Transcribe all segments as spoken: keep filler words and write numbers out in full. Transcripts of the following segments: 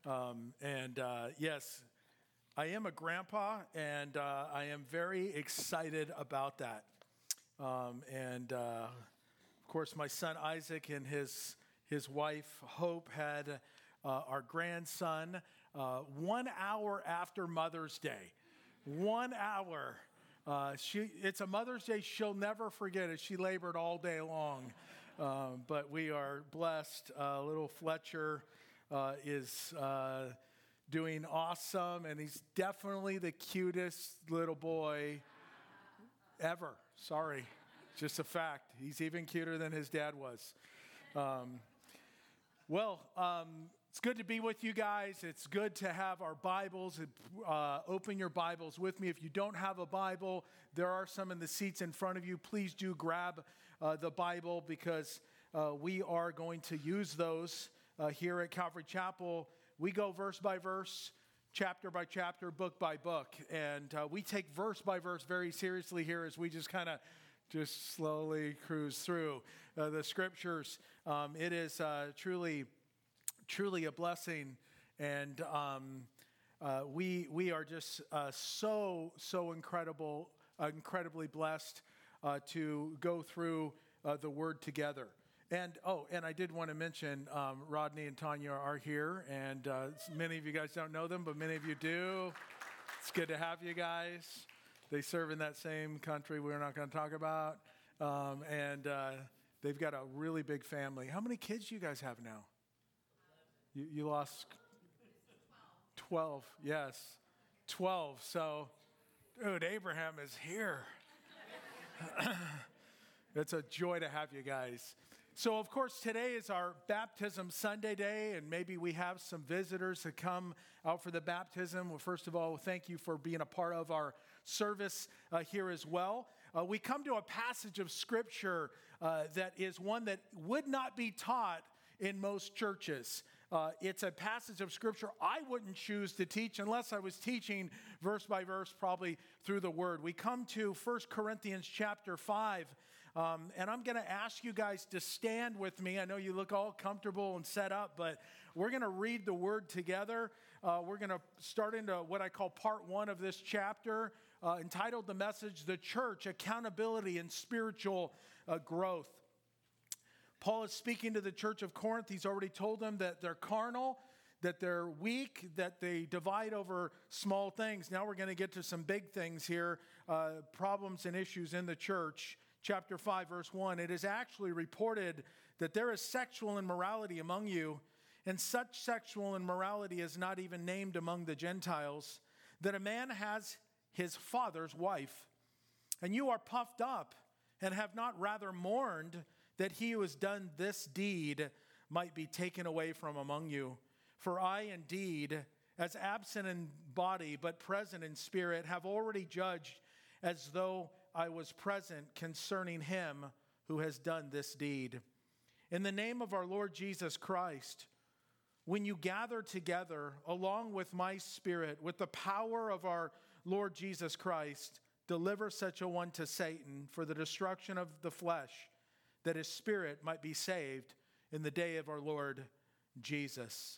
Um, and uh, yes, I am a grandpa, and uh, I am very excited about that. Um, and uh, of course, my son Isaac and his his wife Hope had uh, our grandson uh, one hour after Mother's Day. One hour. Uh, she it's a Mother's Day she'll never forget it. She labored all day long, um, but we are blessed. Uh, little Fletcher uh, is uh, doing awesome, and he's definitely the cutest little boy ever. Sorry, just a fact. He's even cuter than his dad was. Um, well, um, it's good to be with you guys. It's good to have our Bibles. Uh, open your Bibles with me. If you don't have a Bible, there are some in the seats in front of you. Please do grab uh, the Bible because uh, we are going to use those uh, here at Calvary Chapel. We go verse by verse, chapter by chapter, book by book. And uh, we take verse by verse very seriously here as we just kind of just slowly cruise through uh, the scriptures. Um, it is uh, truly... Truly a blessing, and um, uh, we we are just uh, so so incredible, uh, incredibly blessed uh, to go through uh, the Word together. And oh, and I did want to mention um, Rodney and Tanya are here, and uh, many of you guys don't know them, but many of you do. It's good to have you guys. They serve in that same country we're not going to talk about, um, and uh, they've got a really big family. How many kids do you guys have now? You, you lost twelve, yes, twelve. So, dude, Abraham is here. It's a joy to have you guys. So, of course, today is our Baptism Sunday day, and maybe we have some visitors that come out for the baptism. Well, first of all, thank you for being a part of our service uh, here as well. Uh, we come to a passage of Scripture uh, that is one that would not be taught in most churches. Uh, it's a passage of Scripture I wouldn't choose to teach unless I was teaching verse by verse, probably through the Word. We come to First Corinthians chapter five, um, and I'm going to ask you guys to stand with me. I know you look all comfortable and set up, but we're going to read the Word together. Uh, we're going to start into what I call part one of this chapter, uh, entitled the message, The Church, Accountability and Spiritual uh, Growth. Paul is speaking to the church of Corinth. He's already told them that they're carnal, that they're weak, that they divide over small things. Now we're going to get to some big things here, uh, problems and issues in the church. Chapter five, verse one, it is actually reported that there is sexual immorality among you, and such sexual immorality is not even named among the Gentiles, that a man has his father's wife. And you are puffed up and have not rather mourned that he who has done this deed might be taken away from among you. For I indeed, as absent in body but present in spirit, have already judged as though I was present concerning him who has done this deed. In the name of our Lord Jesus Christ, when you gather together along with my spirit, with the power of our Lord Jesus Christ, deliver such a one to Satan for the destruction of the flesh, that his spirit might be saved in the day of our Lord Jesus.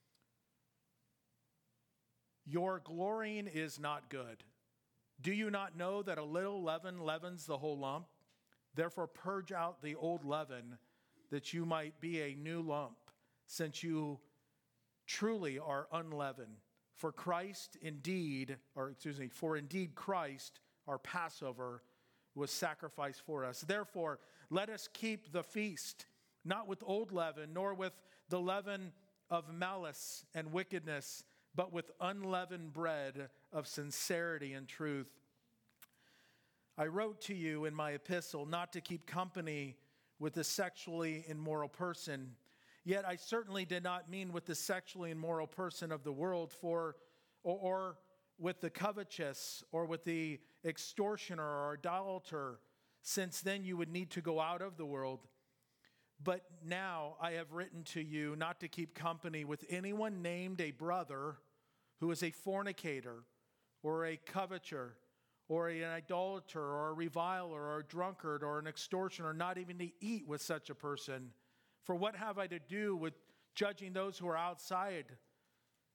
Your glorying is not good. Do you not know that a little leaven leavens the whole lump? Therefore purge out the old leaven, that you might be a new lump, since you truly are unleavened. For Christ indeed, or excuse me, for indeed Christ, our Passover, was sacrificed for us. Therefore, let us keep the feast, not with old leaven, nor with the leaven of malice and wickedness, but with unleavened bread of sincerity and truth. I wrote to you in my epistle not to keep company with the sexually immoral person. Yet I certainly did not mean with the sexually immoral person of the world, for or, or with the covetous, or with the extortioner or idolater, since then you would need to go out of the world. But now I have written to you not to keep company with anyone named a brother who is a fornicator, or a coveter, or an idolater, or a reviler, or a drunkard, or an extortioner, not even to eat with such a person. For what have I to do with judging those who are outside?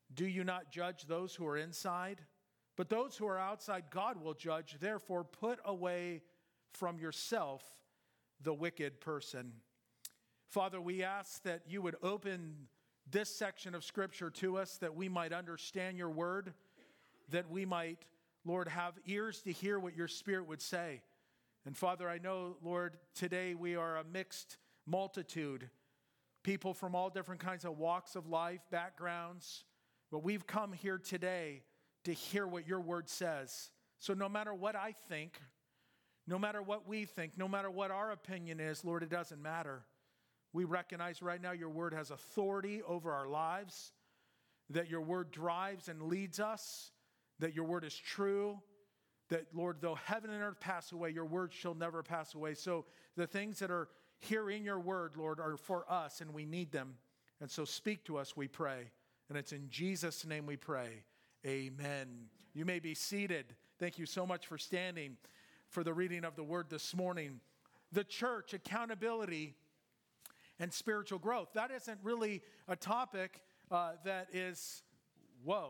Do you not judge those who are inside? But those who are outside, God will judge. Therefore, put away from yourself the wicked person. Father, we ask that you would open this section of Scripture to us, that we might understand your word, that we might, Lord, have ears to hear what your Spirit would say. And Father, I know, Lord, today we are a mixed multitude, people from all different kinds of walks of life, backgrounds, but we've come here today to hear what your word says. So no matter what I think, no matter what we think, no matter what our opinion is, Lord, it doesn't matter. We recognize right now your word has authority over our lives, that your word drives and leads us, that your word is true, that, Lord, though heaven and earth pass away, your word shall never pass away. So the things that are here in your word, Lord, are for us, and we need them. And so speak to us, we pray. And it's in Jesus' name we pray. Amen. You may be seated. Thank you so much for standing for the reading of the word this morning. The church, accountability, and spiritual growth. That isn't really a topic uh, that is, whoa,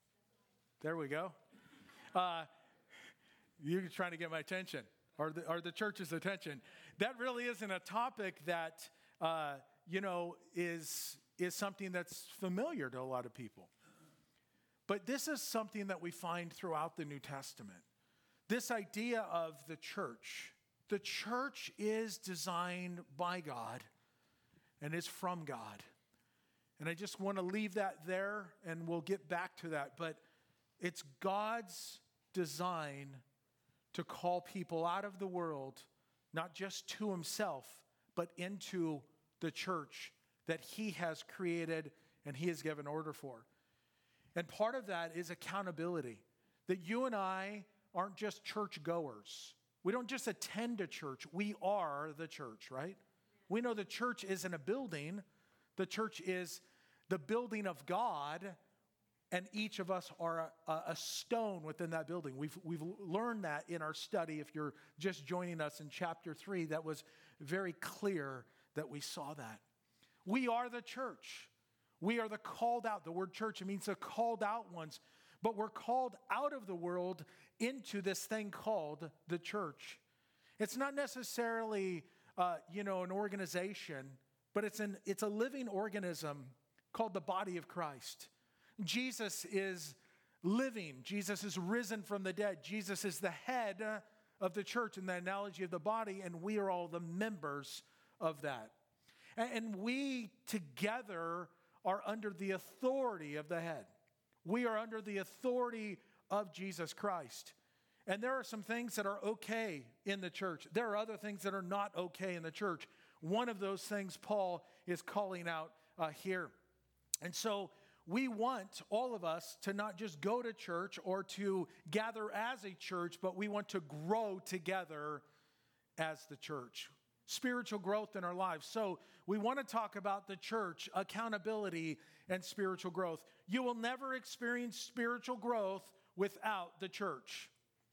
there we go. Uh, you're trying to get my attention, or the, or the church's attention. That really isn't a topic that, uh, you know, is, is something that's familiar to a lot of people. But this is something that we find throughout the New Testament. This idea of the church. The church is designed by God and is from God. And I just want to leave that there, and we'll get back to that. But it's God's design to call people out of the world, not just to himself, but into the church that he has created and he has given order for. And part of that is accountability. That you and I aren't just church goers. We don't just attend a church. We are the church, right? We know the church isn't a building. The church is the building of God, and each of us are a, a stone within that building. We've, we've learned that in our study. If you're just joining us in chapter three, that was very clear that we saw that. We are the church. We are the called out. The word church, it means the called out ones. But we're called out of the world into this thing called the church. It's not necessarily, uh, you know, an organization, but it's an it's a living organism called the body of Christ. Jesus is living. Jesus is risen from the dead. Jesus is the head of the church in the analogy of the body, and we are all the members of that. And, and we together are under the authority of the head. We are under the authority of Jesus Christ. And there are some things that are okay in the church. There are other things that are not okay in the church. One of those things Paul is calling out uh, here. And so we want, all of us, to not just go to church or to gather as a church, but we want to grow together as the church. Spiritual growth in our lives. So we want to talk about the church, accountability, and spiritual growth. You will never experience spiritual growth without the church.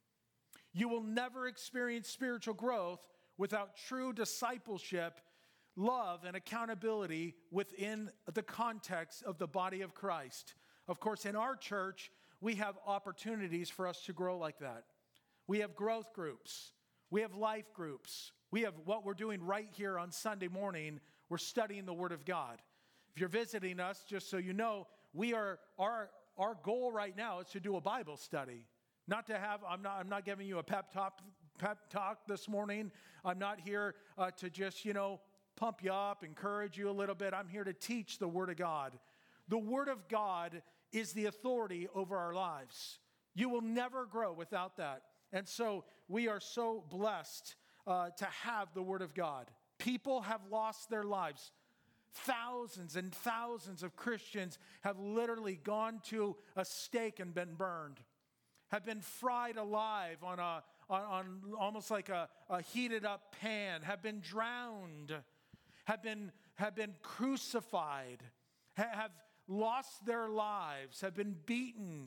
You will never experience spiritual growth without true discipleship, love, and accountability within the context of the body of Christ. Of course, in our church, we have opportunities for us to grow like that. We have growth groups. We have life groups. We have what we're doing right here on Sunday morning. We're studying the Word of God. If you're visiting us, just so you know, we are our our goal right now is to do a Bible study. Not to have, I'm not I'm not giving you a pep talk, pep talk this morning. I'm not here uh, to just, you know, pump you up, encourage you a little bit. I'm here to teach the Word of God. The Word of God is the authority over our lives. You will never grow without that. And so we are so blessed uh, to have the Word of God. People have lost their lives. Thousands and thousands of Christians have literally gone to a stake and been burned, have been fried alive on a on, on almost like a, a heated up pan, have been drowned, have been have been crucified, ha- have lost their lives, have been beaten,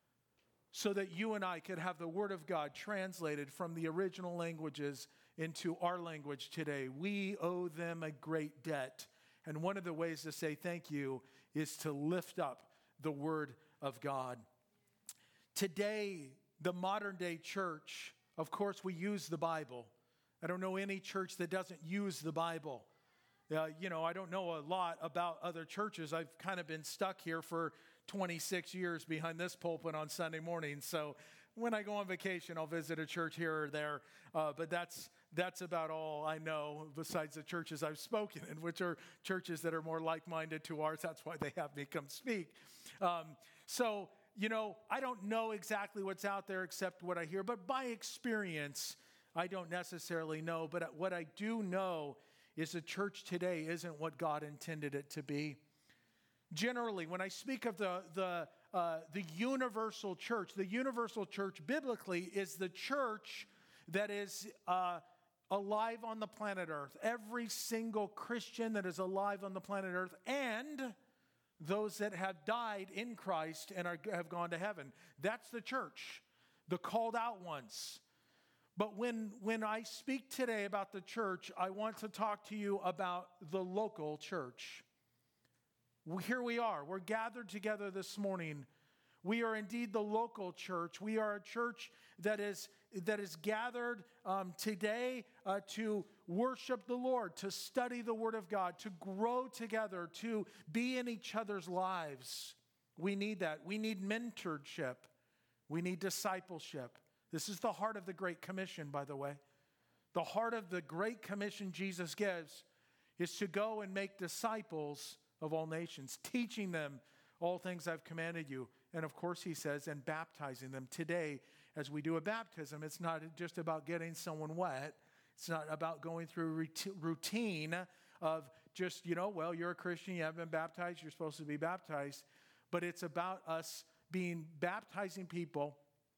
so that you and I could have the Word of God translated from the original languages into our language today. We owe them a great debt. And one of the ways to say thank you is to lift up the Word of God. Today, the modern day church, of course, we use the Bible. I don't know any church that doesn't use the Bible. Uh, you know, I don't know a lot about other churches. I've kind of been stuck here for twenty-six years behind this pulpit on Sunday mornings. So when I go on vacation, I'll visit a church here or there. Uh, but that's that's about all I know besides the churches I've spoken in, which are churches that are more like-minded to ours. That's why they have me come speak. Um, so, you know, I don't know exactly what's out there except what I hear. But by experience, I don't necessarily know. But what I do know is the church today isn't what God intended it to be. Generally, when I speak of the, the, uh, the universal church, the universal church biblically is the church that is uh, alive on the planet Earth. Every single Christian that is alive on the planet Earth, and those that have died in Christ and are, have gone to heaven. That's the church, the called out ones. But when, when I speak today about the church, I want to talk to you about the local church. Here we are. We're gathered together this morning. We are indeed the local church. We are a church that is, that is gathered um, today uh, to worship the Lord, to study the Word of God, to grow together, to be in each other's lives. We need that. We need mentorship. We need discipleship. This is the heart of the Great Commission, by the way. The heart of the Great Commission Jesus gives is to go and make disciples of all nations, teaching them all things I've commanded you. And of course, he says, and baptizing them. Today, as we do a baptism, it's not just about getting someone wet. It's not about going through routine of just, you know, well, you're a Christian, you haven't been baptized, you're supposed to be baptized. But it's about us being baptizing people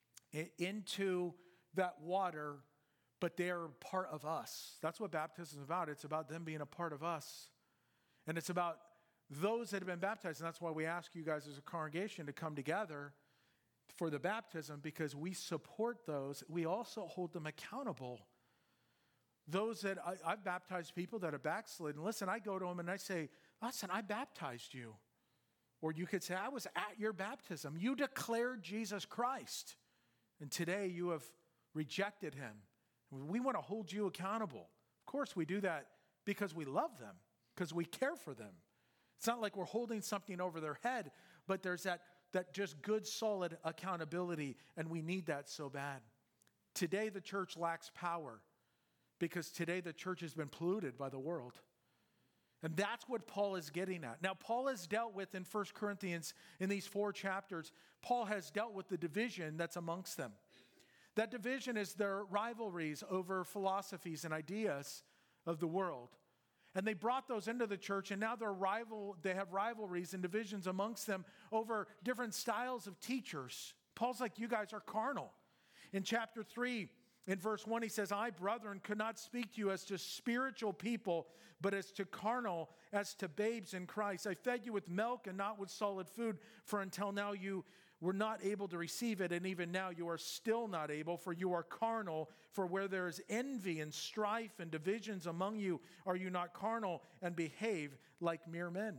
into that water, but they're part of us. That's what baptism is about. It's about them being a part of us. And it's about those that have been baptized. And that's why we ask you guys as a congregation to come together for the baptism, because we support those. We also hold them accountable. Those that I, I've baptized people that are backslidden. Listen, I go to them and I say, listen, I baptized you. Or you could say, I was at your baptism. You declared Jesus Christ. And today you have rejected him. We want to hold you accountable. Of course, we do that because we love them, because we care for them. It's not like we're holding something over their head, but there's that, that just good, solid accountability, and we need that so bad. Today, the church lacks power because today the church has been polluted by the world. And that's what Paul is getting at. Now, Paul has dealt with in First Corinthians, in these four chapters, Paul has dealt with the division that's amongst them. That division is their rivalries over philosophies and ideas of the world. And they brought those into the church, and now they're rival, they have rivalries and divisions amongst them over different styles of teachers. Paul's like, you guys are carnal. In chapter three, in verse one, he says, I, brethren, could not speak to you as to spiritual people, but as to carnal, as to babes in Christ. I fed you with milk and not with solid food, for until now you were not able to receive it, and even now you are still not able, for you are carnal. For where there is envy and strife and divisions among you, are you not carnal and behave like mere men?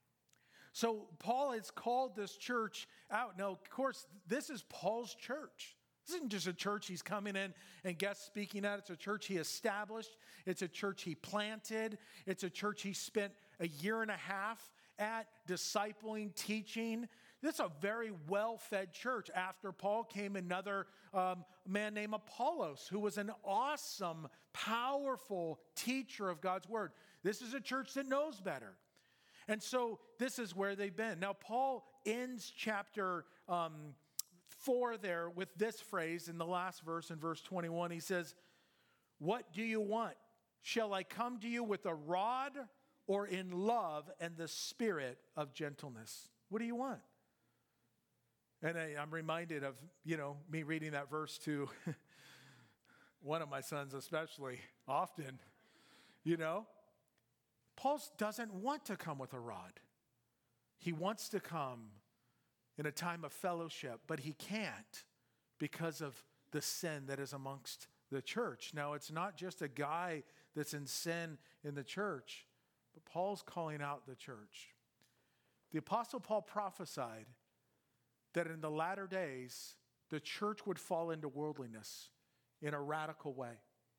So Paul has called this church out. Now, of course, this is Paul's church. This isn't just a church he's coming in and guest speaking at. It's a church he established. It's a church he planted. It's a church he spent a year and a half at discipling, teaching. This is a very well-fed church. After Paul came another um, man named Apollos, who was an awesome, powerful teacher of God's word. This is a church that knows better. And so this is where they've been. Now, Paul ends chapter um, four there with this phrase in the last verse, in verse twenty-one. He says, what do you want? Shall I come to you with a rod or in love and the spirit of gentleness? What do you want? And I, I'm reminded of, you know, me reading that verse to one of my sons especially often, you know. Paul doesn't want to come with a rod. He wants to come in a time of fellowship, but he can't because of the sin that is amongst the church. Now, it's not just a guy that's in sin in the church, but Paul's calling out the church. the Apostle Paul prophesied that in the latter days, the church would fall into worldliness in a radical way.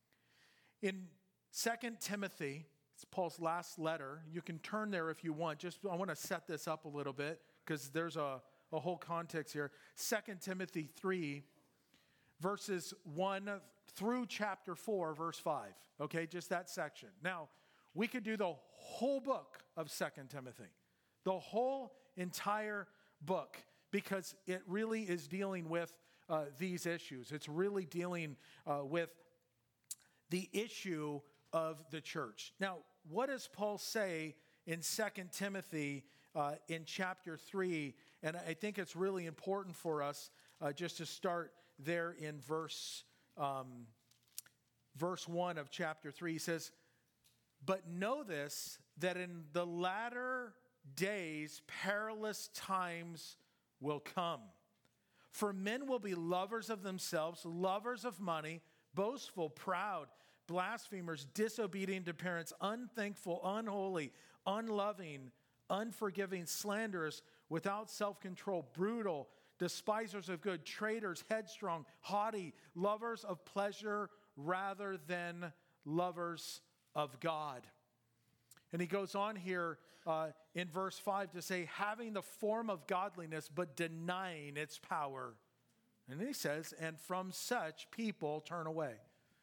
In Second Timothy, it's Paul's last letter. You can turn there if you want. Just I want to set this up a little bit because there's a, a whole context here. Second Timothy three, verses one through chapter four, verse five. Okay, just that section. Now, we could do the whole book of Second Timothy, the whole entire book, because it really is dealing with uh, these issues. It's really dealing uh, with the issue of the church. Now, what does Paul say in Second Timothy uh, in chapter three? And I think it's really important for us uh, just to start there in verse, um, verse one of chapter three. He says, "But know this, that in the latter days perilous times will come. For men will be lovers of themselves, lovers of money, boastful, proud, blasphemers, disobedient to parents, unthankful, unholy, unloving, unforgiving, slanderous, without self-control, brutal, despisers of good, traitors, headstrong, haughty, lovers of pleasure rather than lovers of God." And he goes on here uh, in verse five to say, having the form of godliness, but denying its power. And then he says, and from such people turn away.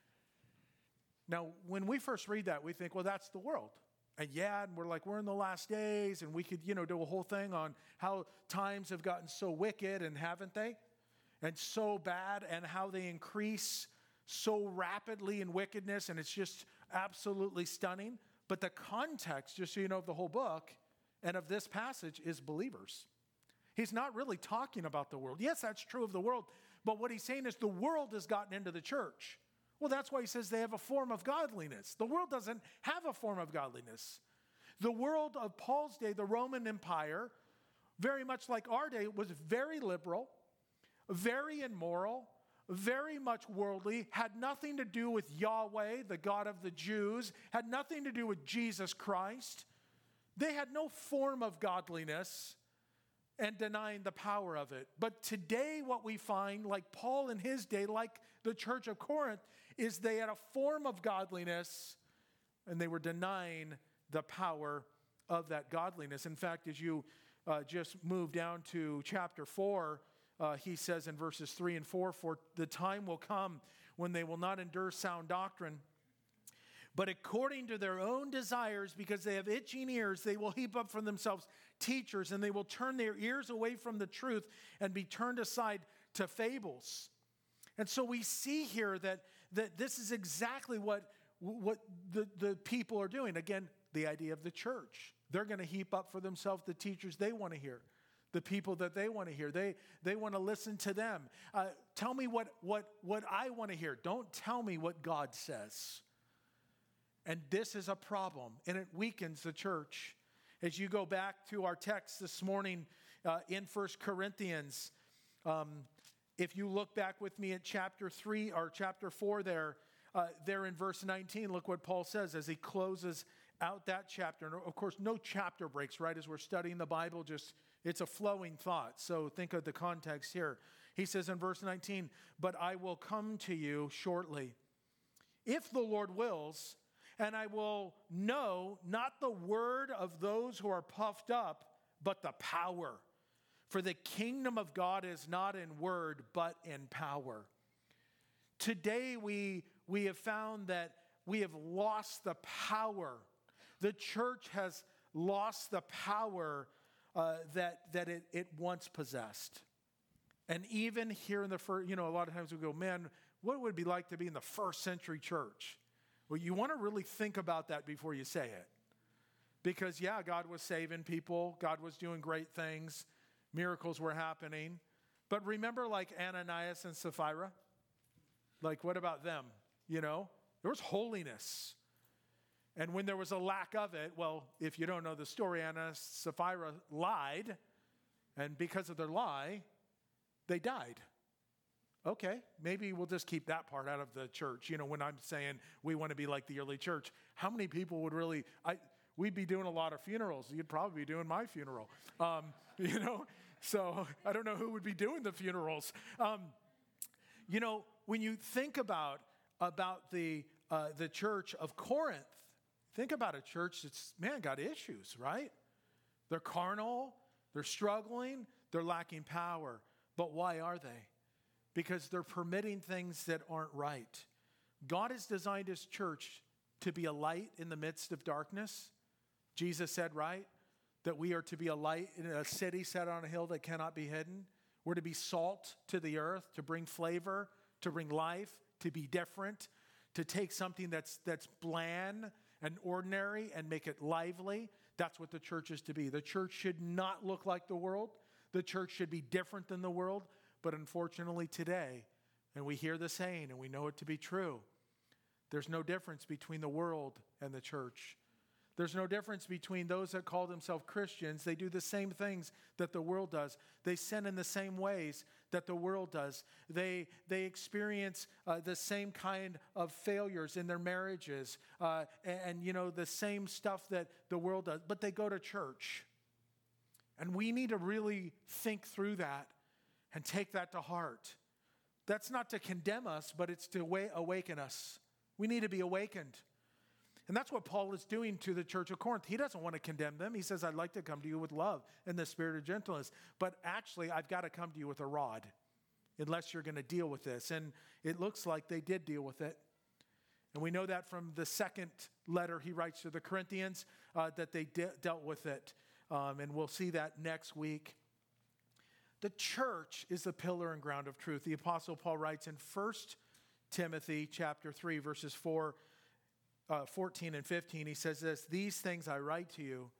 Now, when we first read that, we think, well, that's the world. And yeah, and we're like, we're in the last days, and we could, you know, do a whole thing on how times have gotten so wicked, and haven't they? And so bad, and how they increase so rapidly in wickedness, and it's just absolutely stunning. But the context, just so you know, of the whole book and of this passage is believers. He's not really talking about the world. Yes, that's true of the world, but what he's saying is the world has gotten into the church. Well, that's why he says they have a form of godliness. The world doesn't have a form of godliness. The world of Paul's day, the Roman Empire, very much like our day, was very liberal, very immoral, very much worldly, had nothing to do with Yahweh, the God of the Jews, had nothing to do with Jesus Christ. They had no form of godliness and denying the power of it. But today what we find, like Paul in his day, like the church of Corinth, is they had a form of godliness and they were denying the power of that godliness. In fact, as you uh, just move down to chapter four, Uh, he says in verses three and four, for the time will come when they will not endure sound doctrine, but according to their own desires, because they have itching ears, they will heap up for themselves teachers, and they will turn their ears away from the truth and be turned aside to fables. And so we see here that, that this is exactly what, what the, the people are doing. Again, the idea of the church. They're going to heap up for themselves the teachers they want to hear. The people that they want to hear. They, they want to listen to them. Uh, tell me what, what, what I want to hear. Don't tell me what God says. And this is a problem, and it weakens the church. As you go back to our text this morning uh, in First Corinthians, um, if you look back with me at chapter three or chapter four there, uh, there in verse nineteen, look what Paul says as he closes out that chapter. And of course, no chapter breaks, right? As we're studying the Bible, just it's a flowing thought. So think of the context here. He says in verse nineteen, but I will come to you shortly, if the Lord wills, and I will know not the word of those who are puffed up, but the power. For the kingdom of God is not in word, but in power. Today we, we have found that we have lost the power. The church has lost the power uh, that, that it, it once possessed. And even here in the first, you know, a lot of times we go, man, what would it be like to be in the first century church? Well, you want to really think about that before you say it. Because, yeah, God was saving people. God was doing great things. Miracles were happening. But remember, like Ananias and Sapphira? Like, what about them? You know, there was holiness. And when there was a lack of it, well, if you don't know the story, Ananias and Sapphira lied. And because of their lie, they died. Okay, maybe we'll just keep that part out of the church. You know, when I'm saying we want to be like the early church, how many people would really, I we'd be doing a lot of funerals. You'd probably be doing my funeral, um, you know? So I don't know who would be doing the funerals. Um, you know, when you think about, about the, uh, the church of Corinth, think about a church that's, man, got issues, right? They're carnal, they're struggling, they're lacking power. But why are they? Because they're permitting things that aren't right. God has designed his church to be a light in the midst of darkness. Jesus said, right, that we are to be a light in a city set on a hill that cannot be hidden. We're to be salt to the earth, to bring flavor, to bring life, to be different, to take something that's that's bland and ordinary and make it lively. That's what the church is to be. The church should not look like the world. The church should be different than the world. But unfortunately today, and we hear the saying and we know it to be true, there's no difference between the world and the church. There's no difference between those that call themselves Christians. They do the same things that the world does. They sin in the same ways that the world does. They, they experience uh, the same kind of failures in their marriages uh, and, and, you know, the same stuff that the world does. But they go to church. And we need to really think through that and take that to heart. That's not to condemn us, but it's to awaken us. We need to be awakened. And that's what Paul is doing to the church of Corinth. He doesn't want to condemn them. He says, I'd like to come to you with love and the spirit of gentleness. But actually, I've got to come to you with a rod unless you're going to deal with this. And it looks like they did deal with it. And we know that from the second letter he writes to the Corinthians, uh, that they de- dealt with it. Um, and we'll see that next week. The church is the pillar and ground of truth. The Apostle Paul writes in First Timothy chapter three, verses four, uh, fourteen and fifteen, he says this, these things I write to you,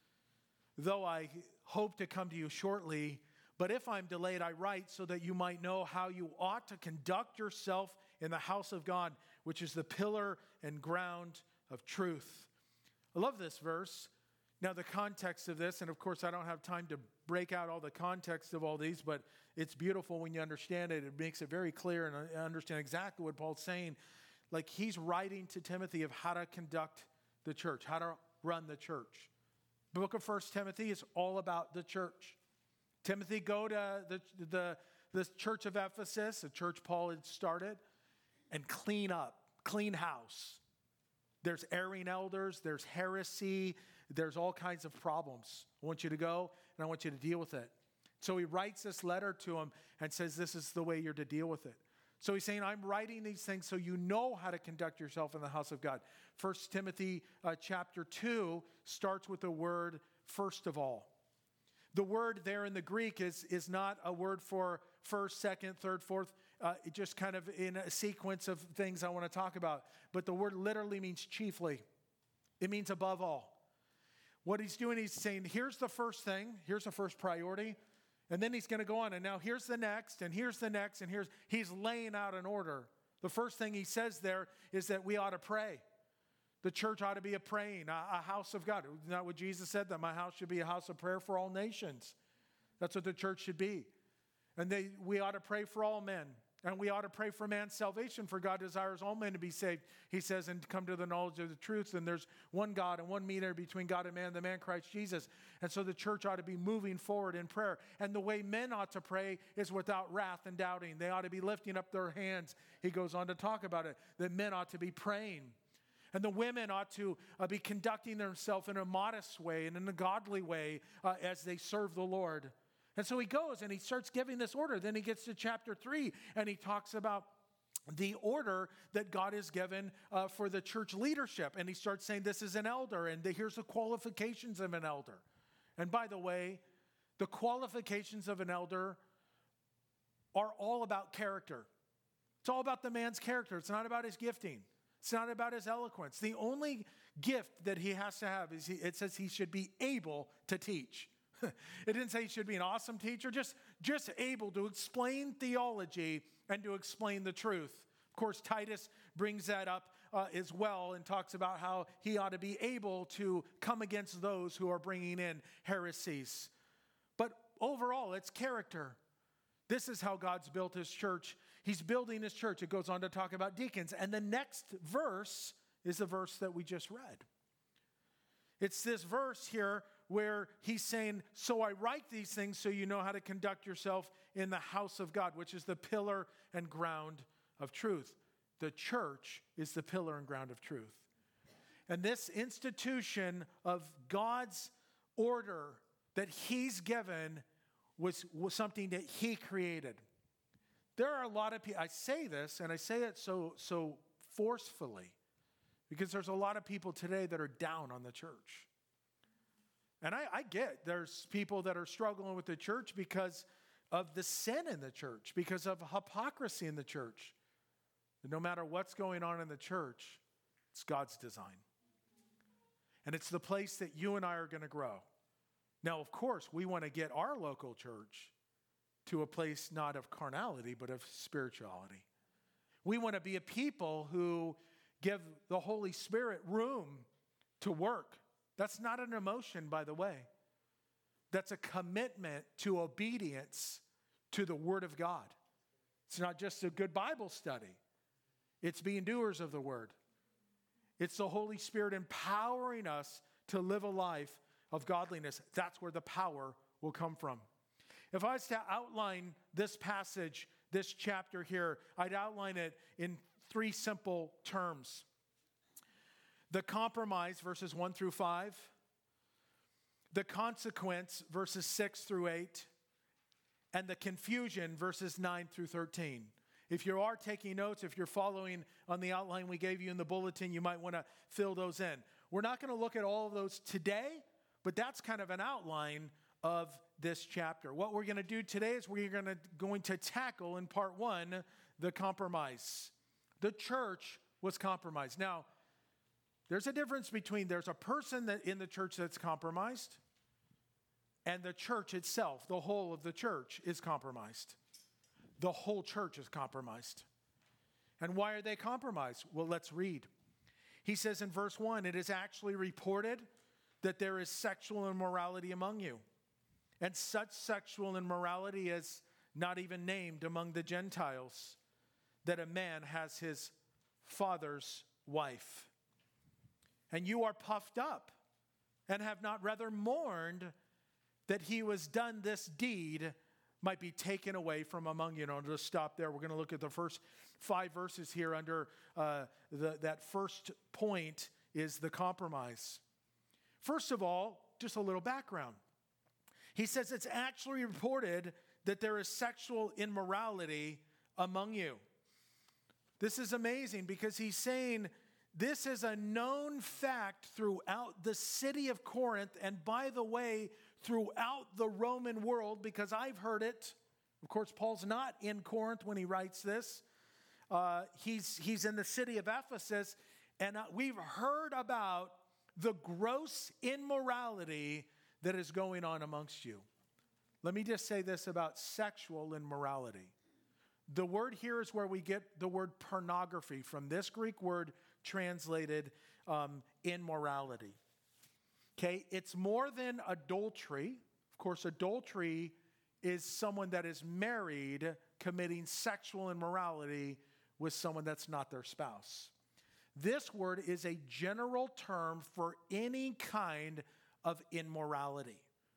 though I hope to come to you shortly, but if I'm delayed, I write so that you might know how you ought to conduct yourself in the house of God, which is the pillar and ground of truth. I love this verse. Now, the context of this, and of course, I don't have time to break out all the context of all these, but it's beautiful when you understand it. It makes it very clear and I understand exactly what Paul's saying. Like he's writing to Timothy of how to conduct the church, how to run the church. The book of First Timothy is all about the church. Timothy, go to the, the, the church of Ephesus, a church Paul had started, and clean up, clean house. There's erring elders, there's heresy, there's all kinds of problems. I want you to go, and I want you to deal with it. So he writes this letter to him and says, this is the way you're to deal with it. So he's saying, I'm writing these things so you know how to conduct yourself in the house of God. First Timothy uh, chapter two starts with the word, first of all. The word there in the Greek is, is not a word for first, second, third, fourth, uh, it just kind of in a sequence of things I want to talk about. But the word literally means chiefly. It means above all. What he's doing, he's saying, here's the first thing, here's the first priority, and then he's going to go on, and now here's the next, and here's the next, and here's, he's laying out an order. The first thing he says there is that we ought to pray. The church ought to be a praying, a, a house of God. Isn't that what Jesus said? That my house should be a house of prayer for all nations. That's what the church should be. And they, we ought to pray for all men. And we ought to pray for man's salvation, for God desires all men to be saved. He says, and to come to the knowledge of the truth. And there's one God and one mediator between God and man, the man Christ Jesus. And so the church ought to be moving forward in prayer. And the way men ought to pray is without wrath and doubting. They ought to be lifting up their hands. He goes on to talk about it, that men ought to be praying. And the women ought to uh, be conducting themselves in a modest way and in a godly way uh, as they serve the Lord. And so he goes and he starts giving this order. Then he gets to chapter three and he talks about the order that God has given uh, for the church leadership. And he starts saying this is an elder and the, here's the qualifications of an elder. And by the way, the qualifications of an elder are all about character. It's all about the man's character. It's not about his gifting. It's not about his eloquence. The only gift that he has to have is he, it says he should be able to teach. It didn't say he should be an awesome teacher, just, just able to explain theology and to explain the truth. Of course, Titus brings that up uh, as well and talks about how he ought to be able to come against those who are bringing in heresies. But overall, it's character. This is how God's built his church. He's building his church. It goes on to talk about deacons. And the next verse is the verse that we just read. It's this verse here where he's saying, so I write these things so you know how to conduct yourself in the house of God, which is the pillar and ground of truth. The church is the pillar and ground of truth. And this institution of God's order that he's given was, was something that he created. There are a lot of people, I say this, and I say it so, so forcefully, because there's a lot of people today that are down on the church. And I, I get there's people that are struggling with the church because of the sin in the church, because of hypocrisy in the church. No matter what's going on in the church, it's God's design. And it's the place that you and I are going to grow. Now, of course, we want to get our local church to a place not of carnality, but of spirituality. We want to be a people who give the Holy Spirit room to work. That's not an emotion, by the way. That's a commitment to obedience to the Word of God. It's not just a good Bible study. It's being doers of the Word. It's the Holy Spirit empowering us to live a life of godliness. That's where the power will come from. If I was to outline this passage, this chapter here, I'd outline it in three simple terms. The compromise, verses one through five. The consequence, verses six through eight. And the confusion, verses nine through thirteen. If you are taking notes, if you're following on the outline we gave you in the bulletin, you might want to fill those in. We're not going to look at all of those today, but that's kind of an outline of this chapter. What we're going to do today is we're going to, going to tackle in part one, the compromise. The church was compromised. Now, there's a difference between there's a person that in the church that's compromised, and the church itself, the whole of the church, is compromised. The whole church is compromised. And why are they compromised? Well, let's read. He says in verse one, it is actually reported that there is sexual immorality among you. And such sexual immorality is not even named among the Gentiles, that a man has his father's wife. And you are puffed up and have not rather mourned that he was done this deed might be taken away from among you. And I'll just stop there. We're going to look at the first five verses here under uh, the, that first point is the compromise. First of all, just a little background. He says it's actually reported that there is sexual immorality among you. This is amazing because he's saying this is a known fact throughout the city of Corinth, and by the way, throughout the Roman world, because I've heard it. Of course, Paul's not in Corinth when he writes this. Uh, he's, he's in the city of Ephesus, and uh, we've heard about the gross immorality that is going on amongst you. Let me just say this about sexual immorality. The word here is where we get the word pornography from, this Greek word translated um, immorality. Okay, it's more than adultery. Of course, adultery is someone that is married committing sexual immorality with someone that's not their spouse. This word is a general term for any kind of immorality.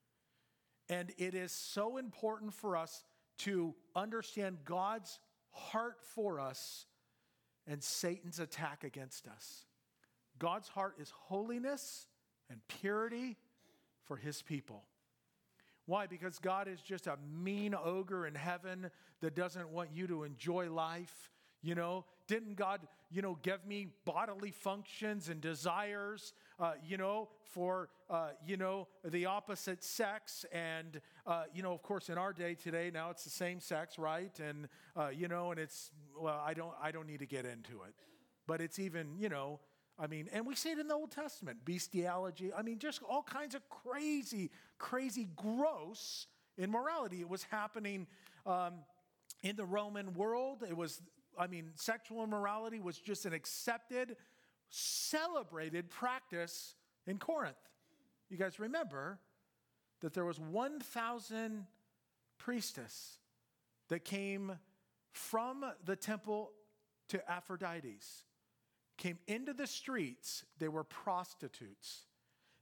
And it is so important for us to understand God's heart for us and Satan's attack against us. God's heart is holiness and purity for his people. Why? Because God is just a mean ogre in heaven that doesn't want you to enjoy life. You know, didn't God, you know, give me bodily functions and desires, uh, you know, for, uh, you know, the opposite sex. And, uh, you know, of course, in our day today, now it's the same sex, right? And, uh, you know, and it's, well, I don't, I don't need to get into it. But it's even, you know, I mean, and we see it in the Old Testament, bestiality. I mean, just all kinds of crazy, crazy, gross immorality. It was happening um, in the Roman world. It was, I mean, sexual immorality was just an accepted, celebrated practice in Corinth. You guys remember that there was one thousand priestess that came from the temple to Aphrodite's. Came into the streets. They were prostitutes.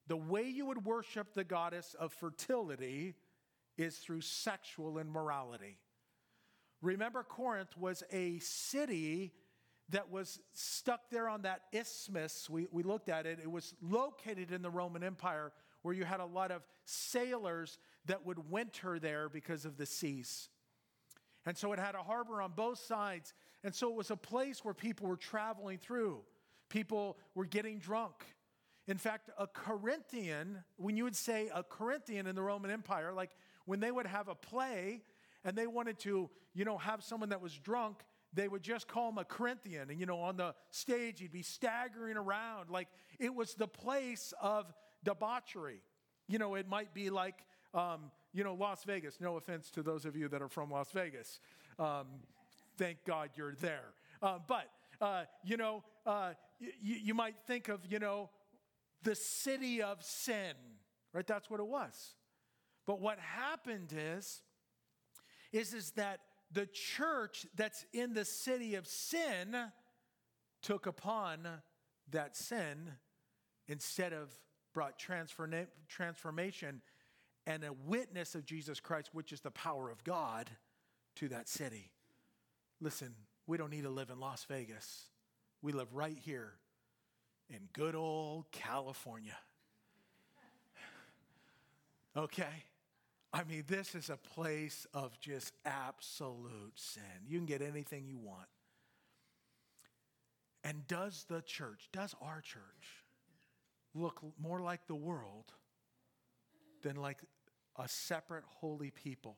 The way you would worship the goddess of fertility is through sexual immorality. Remember, Corinth was a city that was stuck there on that isthmus. We, we looked at it. It was located in the Roman Empire where you had a lot of sailors that would winter there because of the seas. And so it had a harbor on both sides. And so it was a place where people were traveling through. People were getting drunk. In fact, a Corinthian, when you would say a Corinthian in the Roman Empire, like when they would have a play and they wanted to, you know, have someone that was drunk, they would just call him a Corinthian. And, you know, on the stage, he'd be staggering around. Like it was the place of debauchery. You know, it might be like, um, you know, Las Vegas. No offense to those of you that are from Las Vegas. Um, thank God you're there. Uh, but, uh, you know, uh, y- you might think of, you know, the city of sin, right? That's what it was. But what happened is, is, is that the church that's in the city of sin took upon that sin instead of brought transforma- transformation and a witness of Jesus Christ, which is the power of God, to that city. Listen, we don't need to live in Las Vegas. We live right here in good old California. Okay? I mean, this is a place of just absolute sin. You can get anything you want. And does the church, does our church look more like the world than like a separate holy people?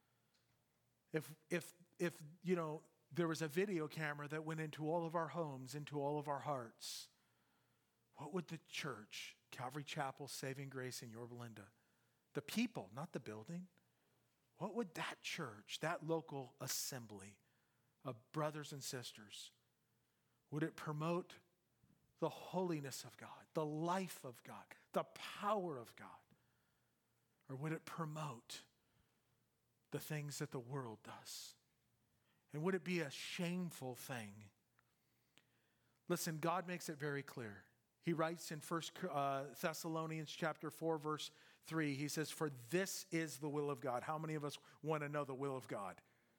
If, if, if, you know, there was a video camera that went into all of our homes, into all of our hearts, what would the church, Calvary Chapel, Saving Grace in Yorba Linda, the people, not the building, what would that church, that local assembly of brothers and sisters, would it promote the holiness of God, the life of God, the power of God? Or would it promote the things that the world does? And would it be a shameful thing? Listen, God makes it very clear. He writes in First uh, Thessalonians chapter four, verse three, he says, for this is the will of God. How many of us want to know the will of God?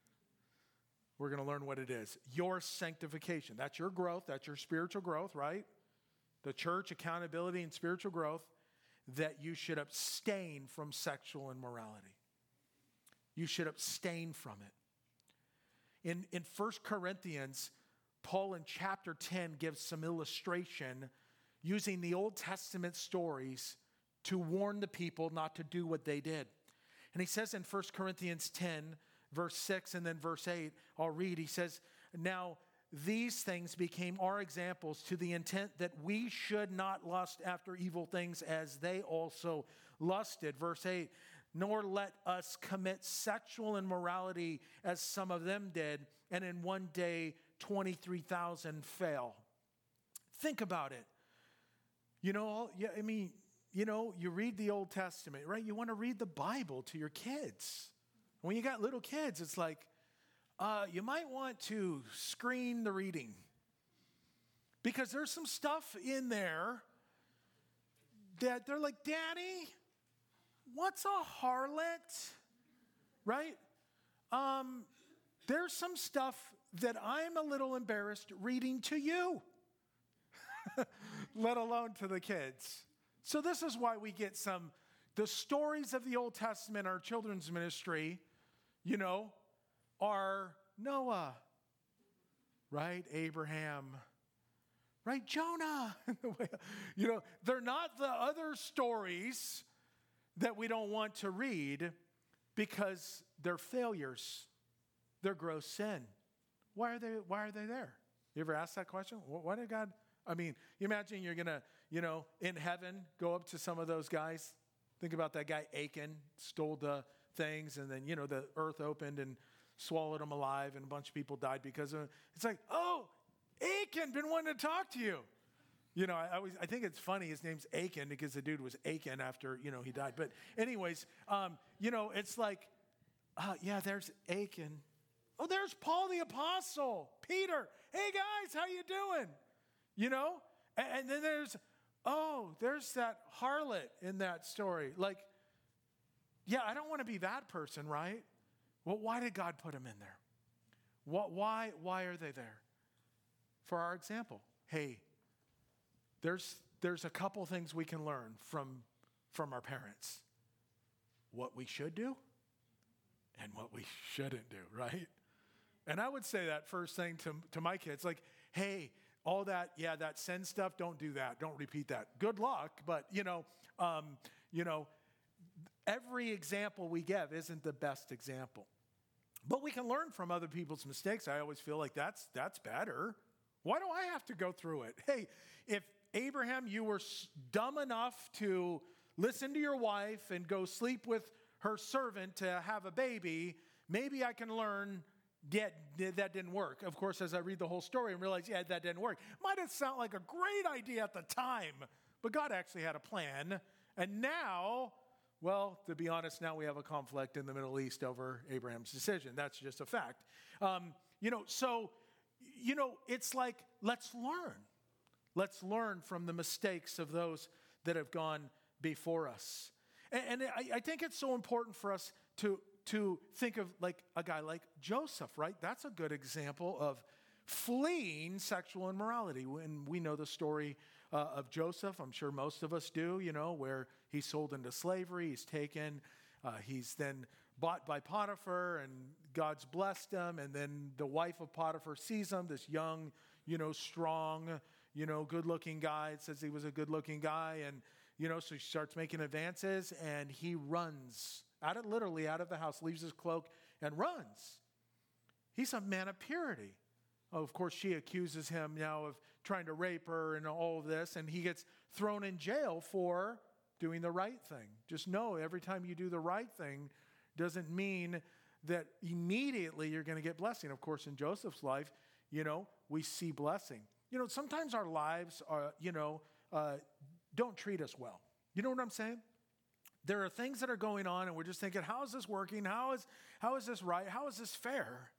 We're going to learn what it is. Your sanctification. That's your growth. That's your spiritual growth, right? The church, accountability, and spiritual growth, that you should abstain from sexual immorality. You should abstain from it. In, in First Corinthians, Paul in chapter ten gives some illustration using the Old Testament stories to warn the people not to do what they did. And he says in First Corinthians ten, verse six and then verse eight, I'll read, he says, now these things became our examples to the intent that we should not lust after evil things as they also lusted. Verse eight, nor let us commit sexual immorality as some of them did, and in one day twenty-three thousand fell. Think about it. You know, yeah, I mean, you know, you read the Old Testament, right? You want to read the Bible to your kids. When you got little kids, it's like, uh, you might want to screen the reading. Because there's some stuff in there that they're like, Daddy, what's a harlot? Right? Um, there's some stuff that I'm a little embarrassed reading to you, let alone to the kids. So this is why we get some, the stories of the Old Testament, our children's ministry, you know, are Noah, right? Abraham, right? Jonah. You know, they're not the other stories that we don't want to read because they're failures. They're gross sin. Why are they, why are they there? You ever ask that question? Why did God, I mean, you imagine you're going to, you know, in heaven, go up to some of those guys. Think about that guy Achan, stole the things, and then, you know, the earth opened and swallowed him alive, and a bunch of people died because of it. It's like, oh, Achan, been wanting to talk to you. You know, I, I, always, I think it's funny his name's Achan because the dude was Achan after, you know, he died. But anyways, um, you know, it's like, uh, yeah, there's Achan. Oh, there's Paul the Apostle, Peter. Hey, guys, how you doing? You know? And, and then there's oh, there's that harlot in that story. Like, yeah, I don't want to be that person, right? Well, why did God put them in there? What, why, why are they there? For our example. Hey, there's, there's a couple things we can learn from, from our parents. What we should do and what we shouldn't do, right? And I would say that first thing to, to my kids, like, hey, all that, yeah, that sin stuff, don't do that. Don't repeat that. Good luck, but, you know, um, you know, every example we give isn't the best example. But we can learn from other people's mistakes. I always feel like that's that's better. Why do I have to go through it? Hey, if Abraham, you were dumb enough to listen to your wife and go sleep with her servant to have a baby, maybe I can learn yeah, that didn't work. Of course, as I read the whole story and realize, yeah, that didn't work. Might have sounded like a great idea at the time, but God actually had a plan. And now, well, to be honest, now we have a conflict in the Middle East over Abraham's decision. That's just a fact. Um, you know, so, you know, it's like, let's learn. Let's learn from the mistakes of those that have gone before us. And, and I, I think it's so important for us to to think of like a guy like Joseph, right? That's a good example of fleeing sexual immorality. When we know the story uh, of Joseph, I'm sure most of us do, you know, where he's sold into slavery, he's taken, uh, he's then bought by Potiphar, and God's blessed him, and then the wife of Potiphar sees him, this young, you know, strong, you know, good-looking guy. It says he was a good-looking guy, and, you know, so she starts making advances, and he runs out of, literally out of the house, leaves his cloak and runs. He's a man of purity. Oh, of course, she accuses him now of trying to rape her and all of this, and he gets thrown in jail for doing the right thing. Just know, every time you do the right thing doesn't mean that immediately you're going to get blessing. Of course, in Joseph's life, you know, we see blessing. You know, sometimes our lives are, you know, uh, don't treat us well. You know what I'm saying? There are things that are going on, and we're just thinking, how is this working? How is, how is this right? How is this fair?